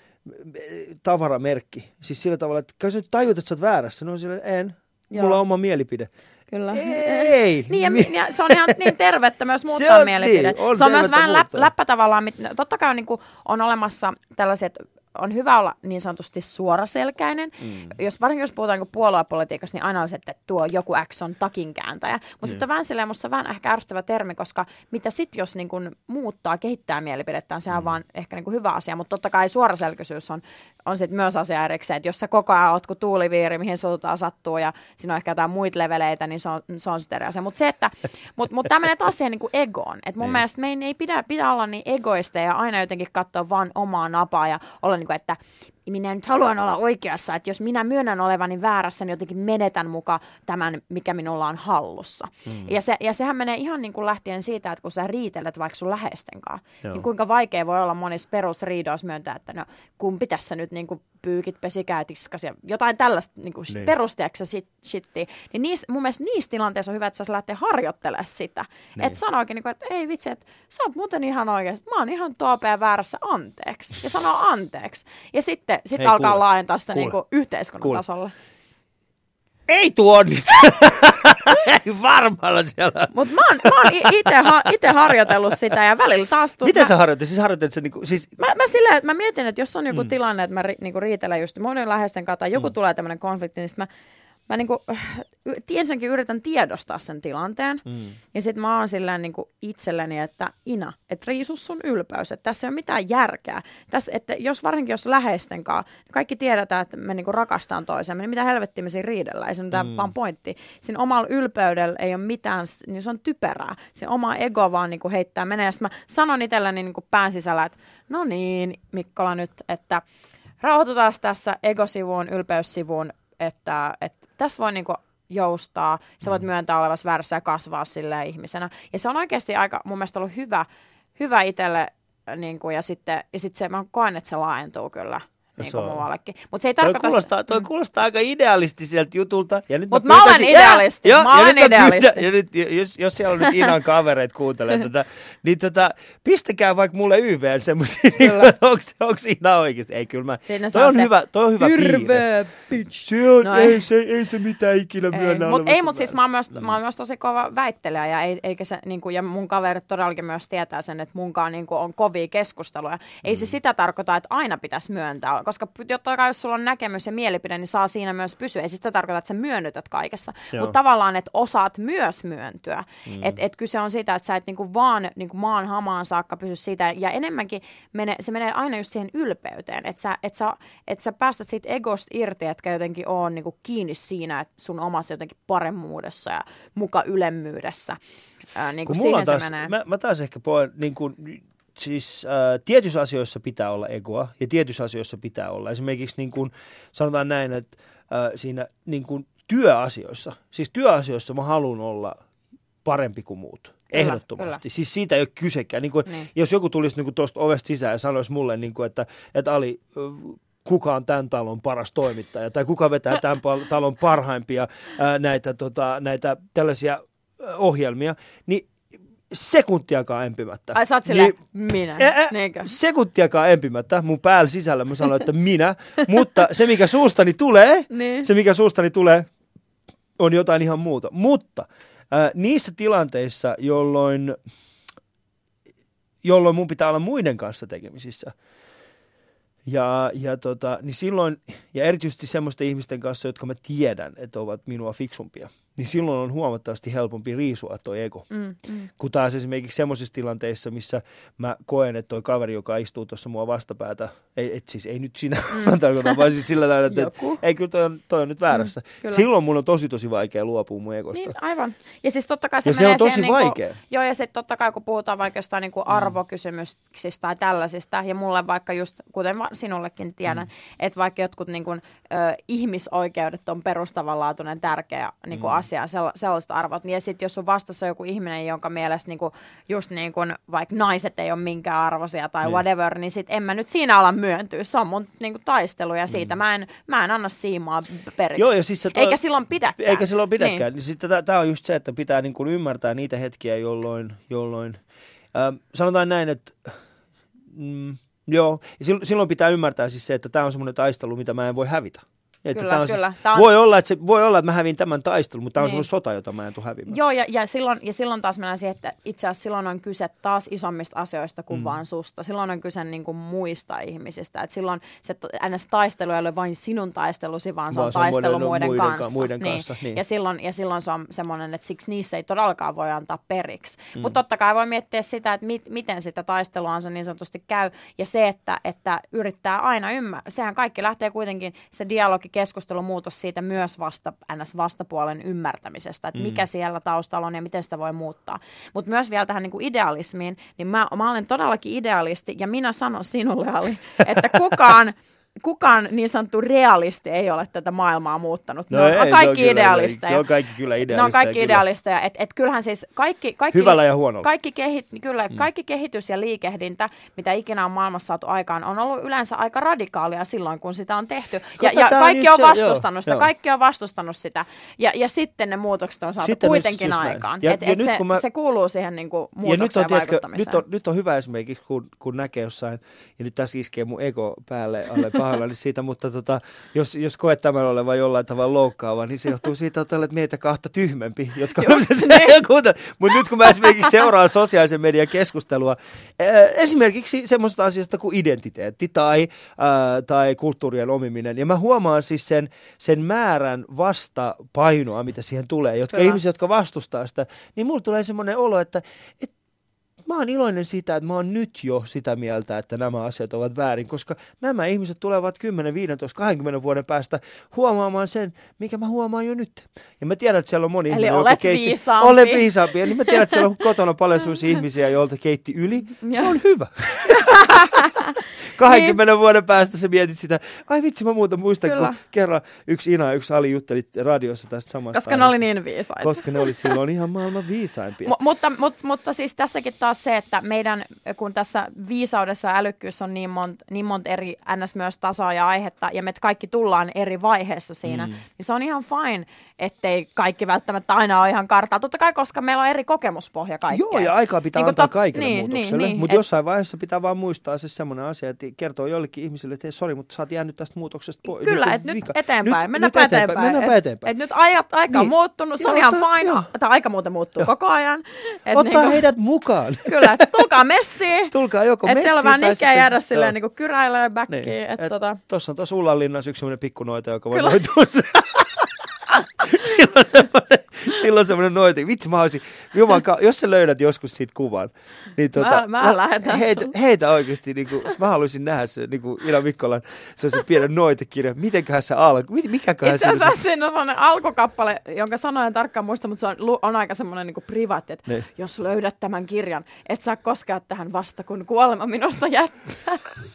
tavaramerkki. Siis sillä tavalla, että kun sä nyt tajut, että sä oot väärässä, no silleen, en, Joo. mulla on oma mielipide. Kyllä. Ei! niin, ja, ja se on ihan niin tervettä myös muuttaa mielipide. Niin, on se on myös vähän läp, läppä tavallaan. Totta kai on, niin kuin, on olemassa tällaiset, on hyvä olla niin sanotusti suoraselkäinen. Mm. Jos, varsinkin jos puhutaan niin puoluepolitiikasta, niin aina on se, että tuo joku X on takinkääntäjä. Mutta mm. sitten on vähän silleen, musta se on vähän ehkä ärsyttävä termi, koska mitä sitten, jos niin kuin muuttaa, kehittää mielipidettään, sehän on mm. vaan ehkä niin kuin hyvä asia. Mutta totta kai suoraselkäisyys on, on sitten myös asia erikseen, että jos sä koko ajan oot kuin tuuliviiri, mihin sultaan sattuu ja siinä on ehkä jotain muita leveleitä, niin se on, se on sitten eri asia. Mutta se, että mut, mut tämä menee taas siihen niin kuin egoon. Et mun niin. mielestä meidän ei pidä, pidä olla niin egoisteja ja aina jotenkin katsoa vaan omaa napaa ja olla niin kuin, että minä nyt haluan olla oikeassa, että jos minä myönnän olevani väärässä, niin jotenkin menetän muka tämän, mikä minulla on hallussa. Mm. Ja, se, ja sehän menee ihan niin kuin lähtien siitä, että kun sä riitelet vaikka sun läheisten kanssa, niin kuinka vaikea voi olla monissa perusriidoissa myöntää, että no kumpi tässä nyt niin kuin pyykit, pesikää, tiskas ja jotain tällaista niin kuin niin. perusteeksi shittiä. Niin niis, mun mielestä niissä tilanteissa on hyvä, että sä lähtee harjoittelemaan sitä. Niin. Että sanoikin, niin kuin, että ei vitsi, että sä oot muuten ihan oikeasti, mä oon ihan toopea väärässä, anteeksi. Ja sanoo anteeksi. Ja sitten sit Hei, alkaa kuule. laajentaa sitä niin kuin yhteiskunnan kuule. tasolla. Ei tuo onnistu. Ei varmalla siellä. Mutta mä oon, mä oon itse ha, harjoitellut sitä ja välillä taas... Tuut, Miten mä, sä harjoittelit? Siis harjoittelit sä niinku... Siis... Mä, mä, sillä, että mä mietin, että jos on joku mm. tilanne, että mä ri, niinku riitelen just monen läheisten kanssa tai joku mm. tulee tämmöinen konflikti, niin sit mä... Mä niinku, ensinnäkin yritän tiedostaa sen tilanteen. Mm. Ja sitten mä oon silleen niinku itselleni, että Ina, että riisu sun ylpeys. Että tässä ei ole mitään järkeä. Tässä, että jos varsinkin jos läheisten kanssa, niin kaikki tiedetään, että me niinku rakastaan toisemme, niin mitä helvettiä me siinä riidellään. Ei se mitään mm. vaan pointti. Siinä omalla ylpeydellä ei ole mitään, niin se on typerää. Se oma ego vaan niinku heittää menee. Ja sitten mä sanon itselleni niinku pään sisällä, että no niin, Mikkola nyt, että rauhoitutaan tässä egosivuun, ylpeyssivuun, että, että tässä voi niinku joustaa, sä voit myöntää olevassa väärässä ja kasvaa silleen ihmisenä. Ja se on oikeasti aika mun mielestä ollut hyvä, hyvä itselle, niinku, ja sitten ja sit se, mä koen, että se laajentuu kyllä. Niin kuin muuallekin. Mut se ei toi, kuulostaa, toi kuulostaa aika idealistiselta jutulta. Mutta mä olen idealisti. Ja, mä ja, olen ja idealisti. Pyydä, ja nyt, jos, jos siellä on nyt Inan kavereita kuuntelee tätä, niin tota, pistäkää vaikka mulle Y V:n semmoisia, niin onko Ina oikeasti? Ei, kyllä mä. Toi on, hyvä, toi on hyvä piirre. Se on, no ei, ei, se, ei se mitään ikinä myönnä. Mut ei, mutta siis mä oon, myös, mm. mä oon myös tosi kova väittelijä, ja, ei, eikä se, niinku, ja mun kaverit todellakin myös tietää sen, että munkaan niinku, on kovia keskusteluja. Mm. Ei se sitä tarkoita, että aina pitäisi myöntää, koska jotta kai jos sulla on näkemys ja mielipide, niin saa siinä myös pysyä. Ei sitä tarkoita, että sä myönnytät kaikessa, mutta tavallaan, että osaat myös myöntyä. Mm. Että et kyse on siitä, että sä et niinku vaan niinku maan hamaan saakka pysy siitä, ja enemmänkin mene, se menee aina just siihen ylpeyteen, että sä, et sä, et sä päästät siitä egosta irti, etkä jotenkin ole niinku kiinni siinä, että sun omassa jotenkin paremmuudessa ja muka ylemmyydessä. Ää, niinku siihen taas, se menee. Mä, mä taas ehkä poen, niin kuin, siis äh, tietyissä asioissa pitää olla egoa ja tietyissä asioissa pitää olla. Esimerkiksi niin kuin, sanotaan näin, että äh, siinä niin kuin työasioissa, siis työasioissa mä haluan olla parempi kuin muut. Ehdottomasti. Kyllä. Siis siitä ei ole kysekään. Niin kuin, niin. Jos joku tulisi niin kuin tuosta ovesta sisään ja sanoisi mulle, niin kuin, että, että Ali, kuka on tämän talon paras toimittaja tai kuka vetää tämän talon parhaimpia ää, näitä, tota, näitä tällaisia ohjelmia, niin sekuntiakaan empimättä. Ai sä oot silleen, niin, minä. Ä, sekuntiakaan empimättä. Mun päällä sisällä mä sanoin, että minä. Mutta se, mikä suustani tulee, niin. se, mikä suustani tulee, on jotain ihan muuta. Mutta äh, niissä tilanteissa, jolloin, jolloin mun pitää olla muiden kanssa tekemisissä, Ja, ja, tota, niin silloin, ja erityisesti semmoisten ihmisten kanssa, jotka mä tiedän, että ovat minua fiksumpia, niin silloin on huomattavasti helpompi riisua toi ego. Mm, mm. Kun taas esimerkiksi semmoisissa tilanteissa, missä mä koen, että toi kaveri, joka istuu tuossa mua vastapäätä, ei, et siis ei nyt sinä mm. tarkoita, vaan siis sillä tavalla, että et, ei kyllä toi on, toi on nyt väärässä. Mm, silloin mun on tosi tosi vaikea luopua mun egosta. Niin, aivan. Ja siis totta kai se ja menee se on tosi siihen, vaikea. Niin kuin, joo, ja sitten totta kai kun puhutaan vaikka jostain niin kuin mm. arvokysymyksistä tai tällaisista, ja mulle vaikka just, kuten sinullekin tiedän, mm. että vaikka jotkut niin kuin, ö, ihmisoikeudet on perustavanlaatuinen tärkeä niin kuin mm. asia, ja sell- sellaiset arvot. Ja sitten jos sun vastassa on joku ihminen, jonka mielestä niinku, just niin kuin vaikka naiset ei ole minkään arvoisia tai niin. whatever, niin sit en mä nyt siinä ala myöntyä. Se on mun niinku, taistelu ja siitä mm. mä, en, mä en anna siimaa periksi. Joo, ja siis se toi, eikä silloin pidäkään. Eikä silloin pidäkään. Niin. Sitten tämä on just se, että pitää niinku ymmärtää niitä hetkiä, jolloin, jolloin äh, sanotaan näin, että mm, joo, ja silloin pitää ymmärtää siis se, että tämä on semmoinen taistelu, mitä mä en voi hävitä. Että kyllä, on kyllä. Siis, on... Voi, olla, että se, voi olla, että mä hävin tämän taistelun, mutta tämä on niin. semmoinen sota, jota mä en tule häviämään. Joo, ja, ja, silloin, ja silloin taas mennään siihen, että itse asiassa silloin on kyse taas isommista asioista kuin mm. vaan susta. Silloin on kyse niin kuin muista ihmisistä. Et silloin se ns. Taistelu ei ole vain sinun taistelusi, vaan se vaan on se taistelu on muiden, muiden kanssa. Muiden niin. kanssa niin. Ja, silloin, ja silloin se on semmoinen, että siksi niissä ei todellakaan voi antaa periksi. Mm. Mutta totta kai voi miettiä sitä, että mit, miten sitä taistelua se niin sanotusti käy. Ja se, että, että yrittää aina ymmärtää. Sehän kaikki lähtee kuitenkin, se dialogi, keskustelu, muutos siitä myös vasta, ns. Vastapuolen ymmärtämisestä, että mikä mm. siellä taustalla on ja miten sitä voi muuttaa. Mutta myös vielä tähän niin kuin idealismiin, niin mä, mä olen todellakin idealisti ja minä sanon sinulle, Ali, että kukaan kukaan niin sanottu realisti ei ole tätä maailmaa muuttanut. No ne on ei, kaikki ne on idealisteja. Ne on kaikki kyllä idealisteja. Ne on kaikki kyllä. idealisteja. Et, et kyllähän siis kaikki, kaikki, hyvällä ja huonolla. Kaikki, kehi, kyllä, mm. kaikki kehitys ja liikehdintä, mitä ikinä on maailmassa saatu aikaan, on ollut yleensä aika radikaalia silloin, kun sitä on tehty. Ja, ja kaikki on, on vastustanut se, sitä. Joo. Kaikki on vastustanut sitä. Ja, ja sitten ne muutokset on saatu sitten kuitenkin aikaan. Ja, et, ja et se, mä... se kuuluu siihen niin kuin muutokseen ja, nyt on, vaikuttamiseen. Nyt on, nyt on hyvä esimerkiksi, kun, kun näkee jossain, ja nyt tässä iskee mun ego päälle alle pahoillani siitä, mutta tota, jos, jos koet tämän olevan jollain tavalla loukkaava, niin se johtuu siitä, että olet meitä kahta tyhmempi, jotka mutta nyt kun mä esimerkiksi seuraan sosiaalisen median keskustelua, esimerkiksi semmoista asiasta kuin identiteetti tai, ää, tai kulttuurien omiminen, ja mä huomaan siis sen, sen määrän vastapainoa, mitä siihen tulee, jotka Kyllä. ihmiset, jotka vastustaa sitä, niin mulla tulee semmoinen olo, että, että mä oon iloinen siitä, että mä oon nyt jo sitä mieltä, että nämä asiat ovat väärin, koska nämä ihmiset tulevat kymmenen, viisitoista, kaksikymmentä vuoden päästä huomaamaan sen, mikä mä huomaan jo nyt. Ja mä tiedän, että siellä on moni Eli ihminen, olet keitti, viisaampi. Olen viisaampi. Ja niin mä tiedän, että siellä on kotona paljon sellaisia ihmisiä, joilta keitti yli. Se on hyvä. kaksikymmentä niin. vuoden päästä sä mietit sitä, ai vitsi, mä muuta muistan, Kyllä. kun kerran yksi Ina ja yksi Ali jutteli radiossa tästä samasta. Koska ne oli niin viisaita. Koska ne oli silloin ihan maailman viisaimpia. M- mutta, mutta, mutta siis tässäkin taas se, että meidän, kun tässä viisaudessa ja älykkyys on niin monta niin mont eri ns. Myös tasoa ja aihetta, ja me kaikki tullaan eri vaiheessa siinä, mm. niin se on ihan fine, ettei kaikki välttämättä aina ole ihan kartaa. Totta kai, koska meillä on eri kokemuspohja kaikkeen. Joo, ja aikaa pitää niin antaa tot... kaikille niin, muutokselle. Niin, niin, mutta jossain vaiheessa pitää vaan muistaa se semmoinen asia, että kertoo jollekin ihmisille, että hei, sori, mutta sä oot jäänyt tästä muutoksesta pois. Kyllä, niin että nyt vika. eteenpäin. Nyt, mennäänpä nyt eteenpäin. eteenpäin. Et, eteenpäin. et nyt ajat, aika on niin. muuttunut, se joo, on ihan ota, fine. Tämä aika muuten muuttuu joo. koko ajan. Et Ottaa niinku, heidät mukaan. Kyllä, että tulkaa messiin. Tulkaa joko messiin. Että siellä on vähän nikkeä jäädä silleen niin kyräilee backiin. Niin. Et, et tota... Tuossa on tuossa Ullanlinnassa yksi semmoinen pikkunoita, joka voi noitua. silloin semmoinen, silloin semmoinen noiti. Vitsi, mä olisin, jumanka, jos sä löydät joskus siitä kuvan, niin tota, mä, mä lähetän heitä, heitä oikeasti, niin kuin, mä haluaisin nähdä se, niin kuin Ina Mikkolan, se on se pienen noitekirja. Mitenköhän se alkoi? Mikäköhän se on? Itse asiassa siinä on sellainen alkukappale, jonka sanoen tarkkaan muista, mutta se on, on aika semmoinen niin kuin privaatti, että ne. Jos löydät tämän kirjan, et saa koskea tähän vasta, kun kuolema minusta jättää.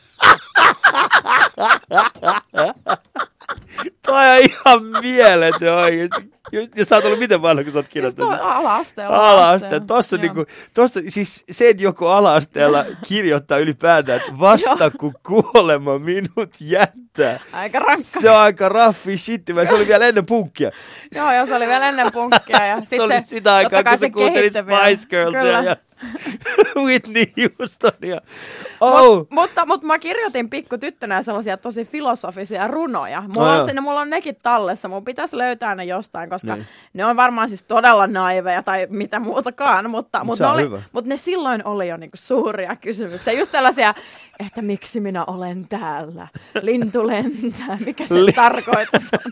Toi on ihan mieletön oikeesti. Ja sä oot ollut miten vanha, kun sä oot kirjoittanut? Ala-asteella. Ala-asteella. Tossa, niinku, tossa, siis se, että joku ala-asteella kirjoittaa ylipäätään, että vasta kun kuolema minut jättää. Aika rankka. Se on aika raffi shit. Se oli vielä ennen punkkia. Joo, joo, se oli vielä ennen punkkia. Ja sit se oli se, sitä aikaa, kun sä kuuntelit Spice Girlsia ja Whitney Houstonia. Oh. Mut, mutta, mutta mä kirjoitin pikku tyttönä sellaisia tosi filosofisia runoja. Mulla, no, on, sinne, mulla on nekin tallessa. Mun pitäisi löytää ne jostain, koska niin. ne on varmaan siis todella naiveja tai mitä muutakaan. Mutta, Mut mutta, ne, oli, mutta ne silloin oli jo niinku suuria kysymyksiä. Just tällaisia, että miksi minä olen täällä? Lintu lentää. Mikä se Li- tarkoitus on?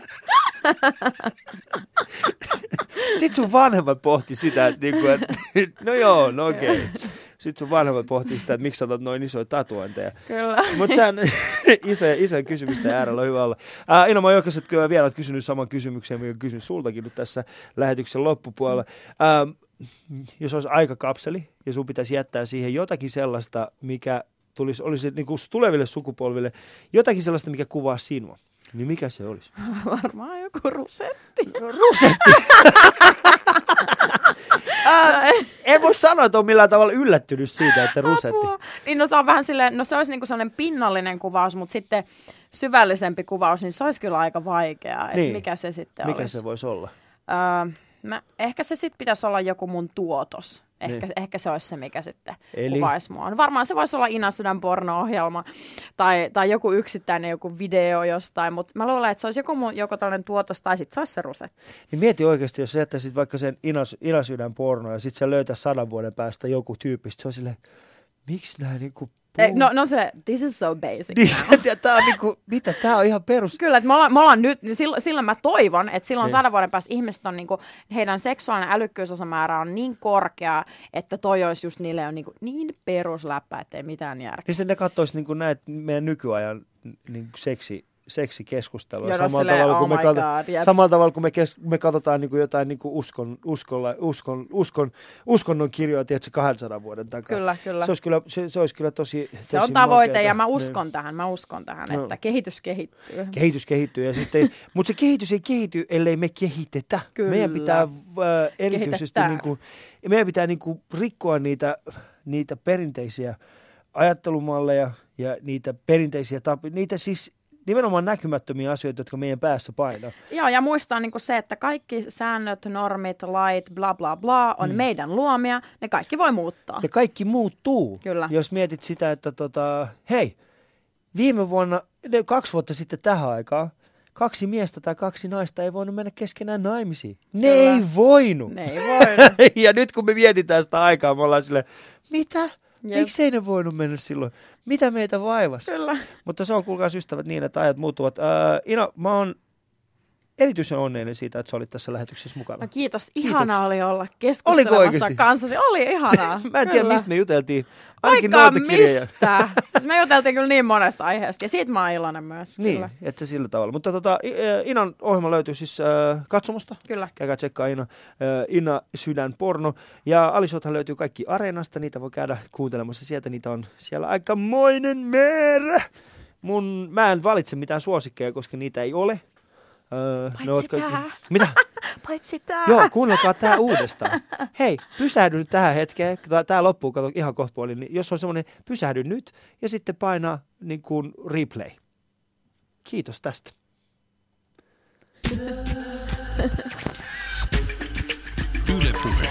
Sitten sun vanhemmat pohti sitä, että, niinku, että no joo, no okei. Okay. Sitten sun vanhemmat pohtii sitä, että miksi sä otat noin isoja tatuointeja. Kyllä. Mutta sehän isoja, isoja kysymysten äärellä on hyvä olla. Ää, Ina, mä jokaisen kyllä vielä olet kysynyt saman kysymyksen, mikä kysyn sultakin nyt tässä lähetyksen loppupuolella. Ää, jos olisi aikakapseli ja sun pitäisi jättää siihen jotakin sellaista, mikä tulisi, olisi niin kuin tuleville sukupolville, jotakin sellaista, mikä kuvaa sinua. Niin mikä se olisi? Varmaan joku rusetti. No, rusetti! Ää, en voi sanoa, että on millään tavalla yllättynyt siitä, että rusetti. Apua. Niin no se on vähän silleen, no se olisi niinku sellainen pinnallinen kuvaus, mutta sitten syvällisempi kuvaus, niin se olisi kyllä aika vaikeaa. Niin. Mikä se sitten Mikä olisi? se voisi olla? Öö, mä, ehkä se sitten pitäisi olla joku mun tuotos. Ehkä, Niin. ehkä se olisi se, mikä sitten Eli? kuvaisi mua. No varmaan se voisi olla Ina Sydän porno-ohjelma tai, tai joku yksittäinen joku video jostain, mutta mä luulen, että se olisi joku, mun, joku tällainen tuotos tai sitten se olisi se rusetti. Niin mieti oikeasti, jos sä jättäisit vaikka sen Inas, Inasydän porno ja sitten sä löytäisi sadan vuoden päästä joku tyyppistä, se on silleen, miksi nää niinku... Ei, no, no se, this is so basic. Niin, tää on niinku, mitä, tää on ihan perus... Kyllä, että me ollaan, me ollaan nyt, niin silloin, silloin mä toivon, että silloin Niin. sadan vuoden päästä ihmiset on niinku, heidän seksuaalinen älykkyysosamäärä on niin korkea, että toi olisi just niille on niinku, niin perusläppä, ettei mitään järkeä. Niin se ne katsoisi niinku näitä meidän nykyajan niinku seksi, seksikeskustelua. Joo, no Samalla silleen, tavalla, kun oh me my katso, God, jep. samalla tavalla, kun me, kes, me katsotaan niinku jotain niinku uskon, uskolla, uskon, uskon, uskonnon kirjoja, tiedätkö, kahdensadan vuoden takaa. Kyllä, kyllä. Se olisi kyllä, se, se olisi kyllä tosi, tosi Se on tavoite makeata. ja mä uskon Niin. tähän, mä uskon tähän, No. että kehitys kehittyy. Kehitys kehittyy, ja sitten, mutta se kehitys ei kehity, ellei me kehitetä. Kyllä. Meidän pitää äh, erityisesti Kehitetään. niinku, meidän pitää niinku rikkoa niitä, niitä perinteisiä ajattelumalleja ja niitä perinteisiä tapoja, niitä siis nimenomaan näkymättömiä asioita, jotka meidän päässä painaa. Joo, ja muistaa niinku se, että kaikki säännöt, normit, lait, bla bla bla on mm. meidän luomia, ne kaikki voi muuttaa. Ja kaikki muuttuu. Kyllä. Jos mietit sitä, että tota, hei, viime vuonna, ne kaksi vuotta sitten tähän aikaan, kaksi miestä tai kaksi naista ei voinut mennä keskenään naimisiin. Ne Kyllä. ei voinut. Ne ei voinut. Ja nyt kun me mietitään sitä aikaa, me ollaan silleen, mitä? Jep. Miksei ne voinut mennä silloin? Mitä meitä vaivasi? Kyllä. Mutta se on, kuulkaas ystävät, niin, että ajat muuttuvat. Ää, Ina, mä oon erityisen onnellinen siitä, että sä olit tässä lähetyksessä mukana. No kiitos. Kiitos. Ihana oli olla Oliko keskustelemassa oikeasti? kanssasi. Oli ihanaa. Mä en tiedä, Kyllä. mistä me juteltiin. Ainakin Vaikka noita mistä. Siis me juteltiin kyllä niin monesta aiheesta ja siitä mä oon iloinen myös. Niin, Kyllä. että sillä tavalla. Mutta tota, I- ä, Inan ohjelma löytyy siis äh, katsomosta. Kyllä. Käykää tsekkaa Ina, äh, Ina Sydän porno. Ja Alisothan löytyy kaikki Areenasta. Niitä voi käydä kuuntelemassa sieltä. Niitä on siellä aikamoinen määrä. Mun, mä en valitse mitään suosikkeja, koska niitä ei ole. Öö, Paitsi tää. Mitä? Paitsi tää. Joo, kuunnelkaa tää uudestaan. Hei, pysähdy nyt tähän hetkeen. Tää loppuu, kato ihan kohta puolin. Niin jos on semmoinen, pysähdy nyt ja sitten painaa niin kuin replay. Kiitos tästä. Yle Puhe.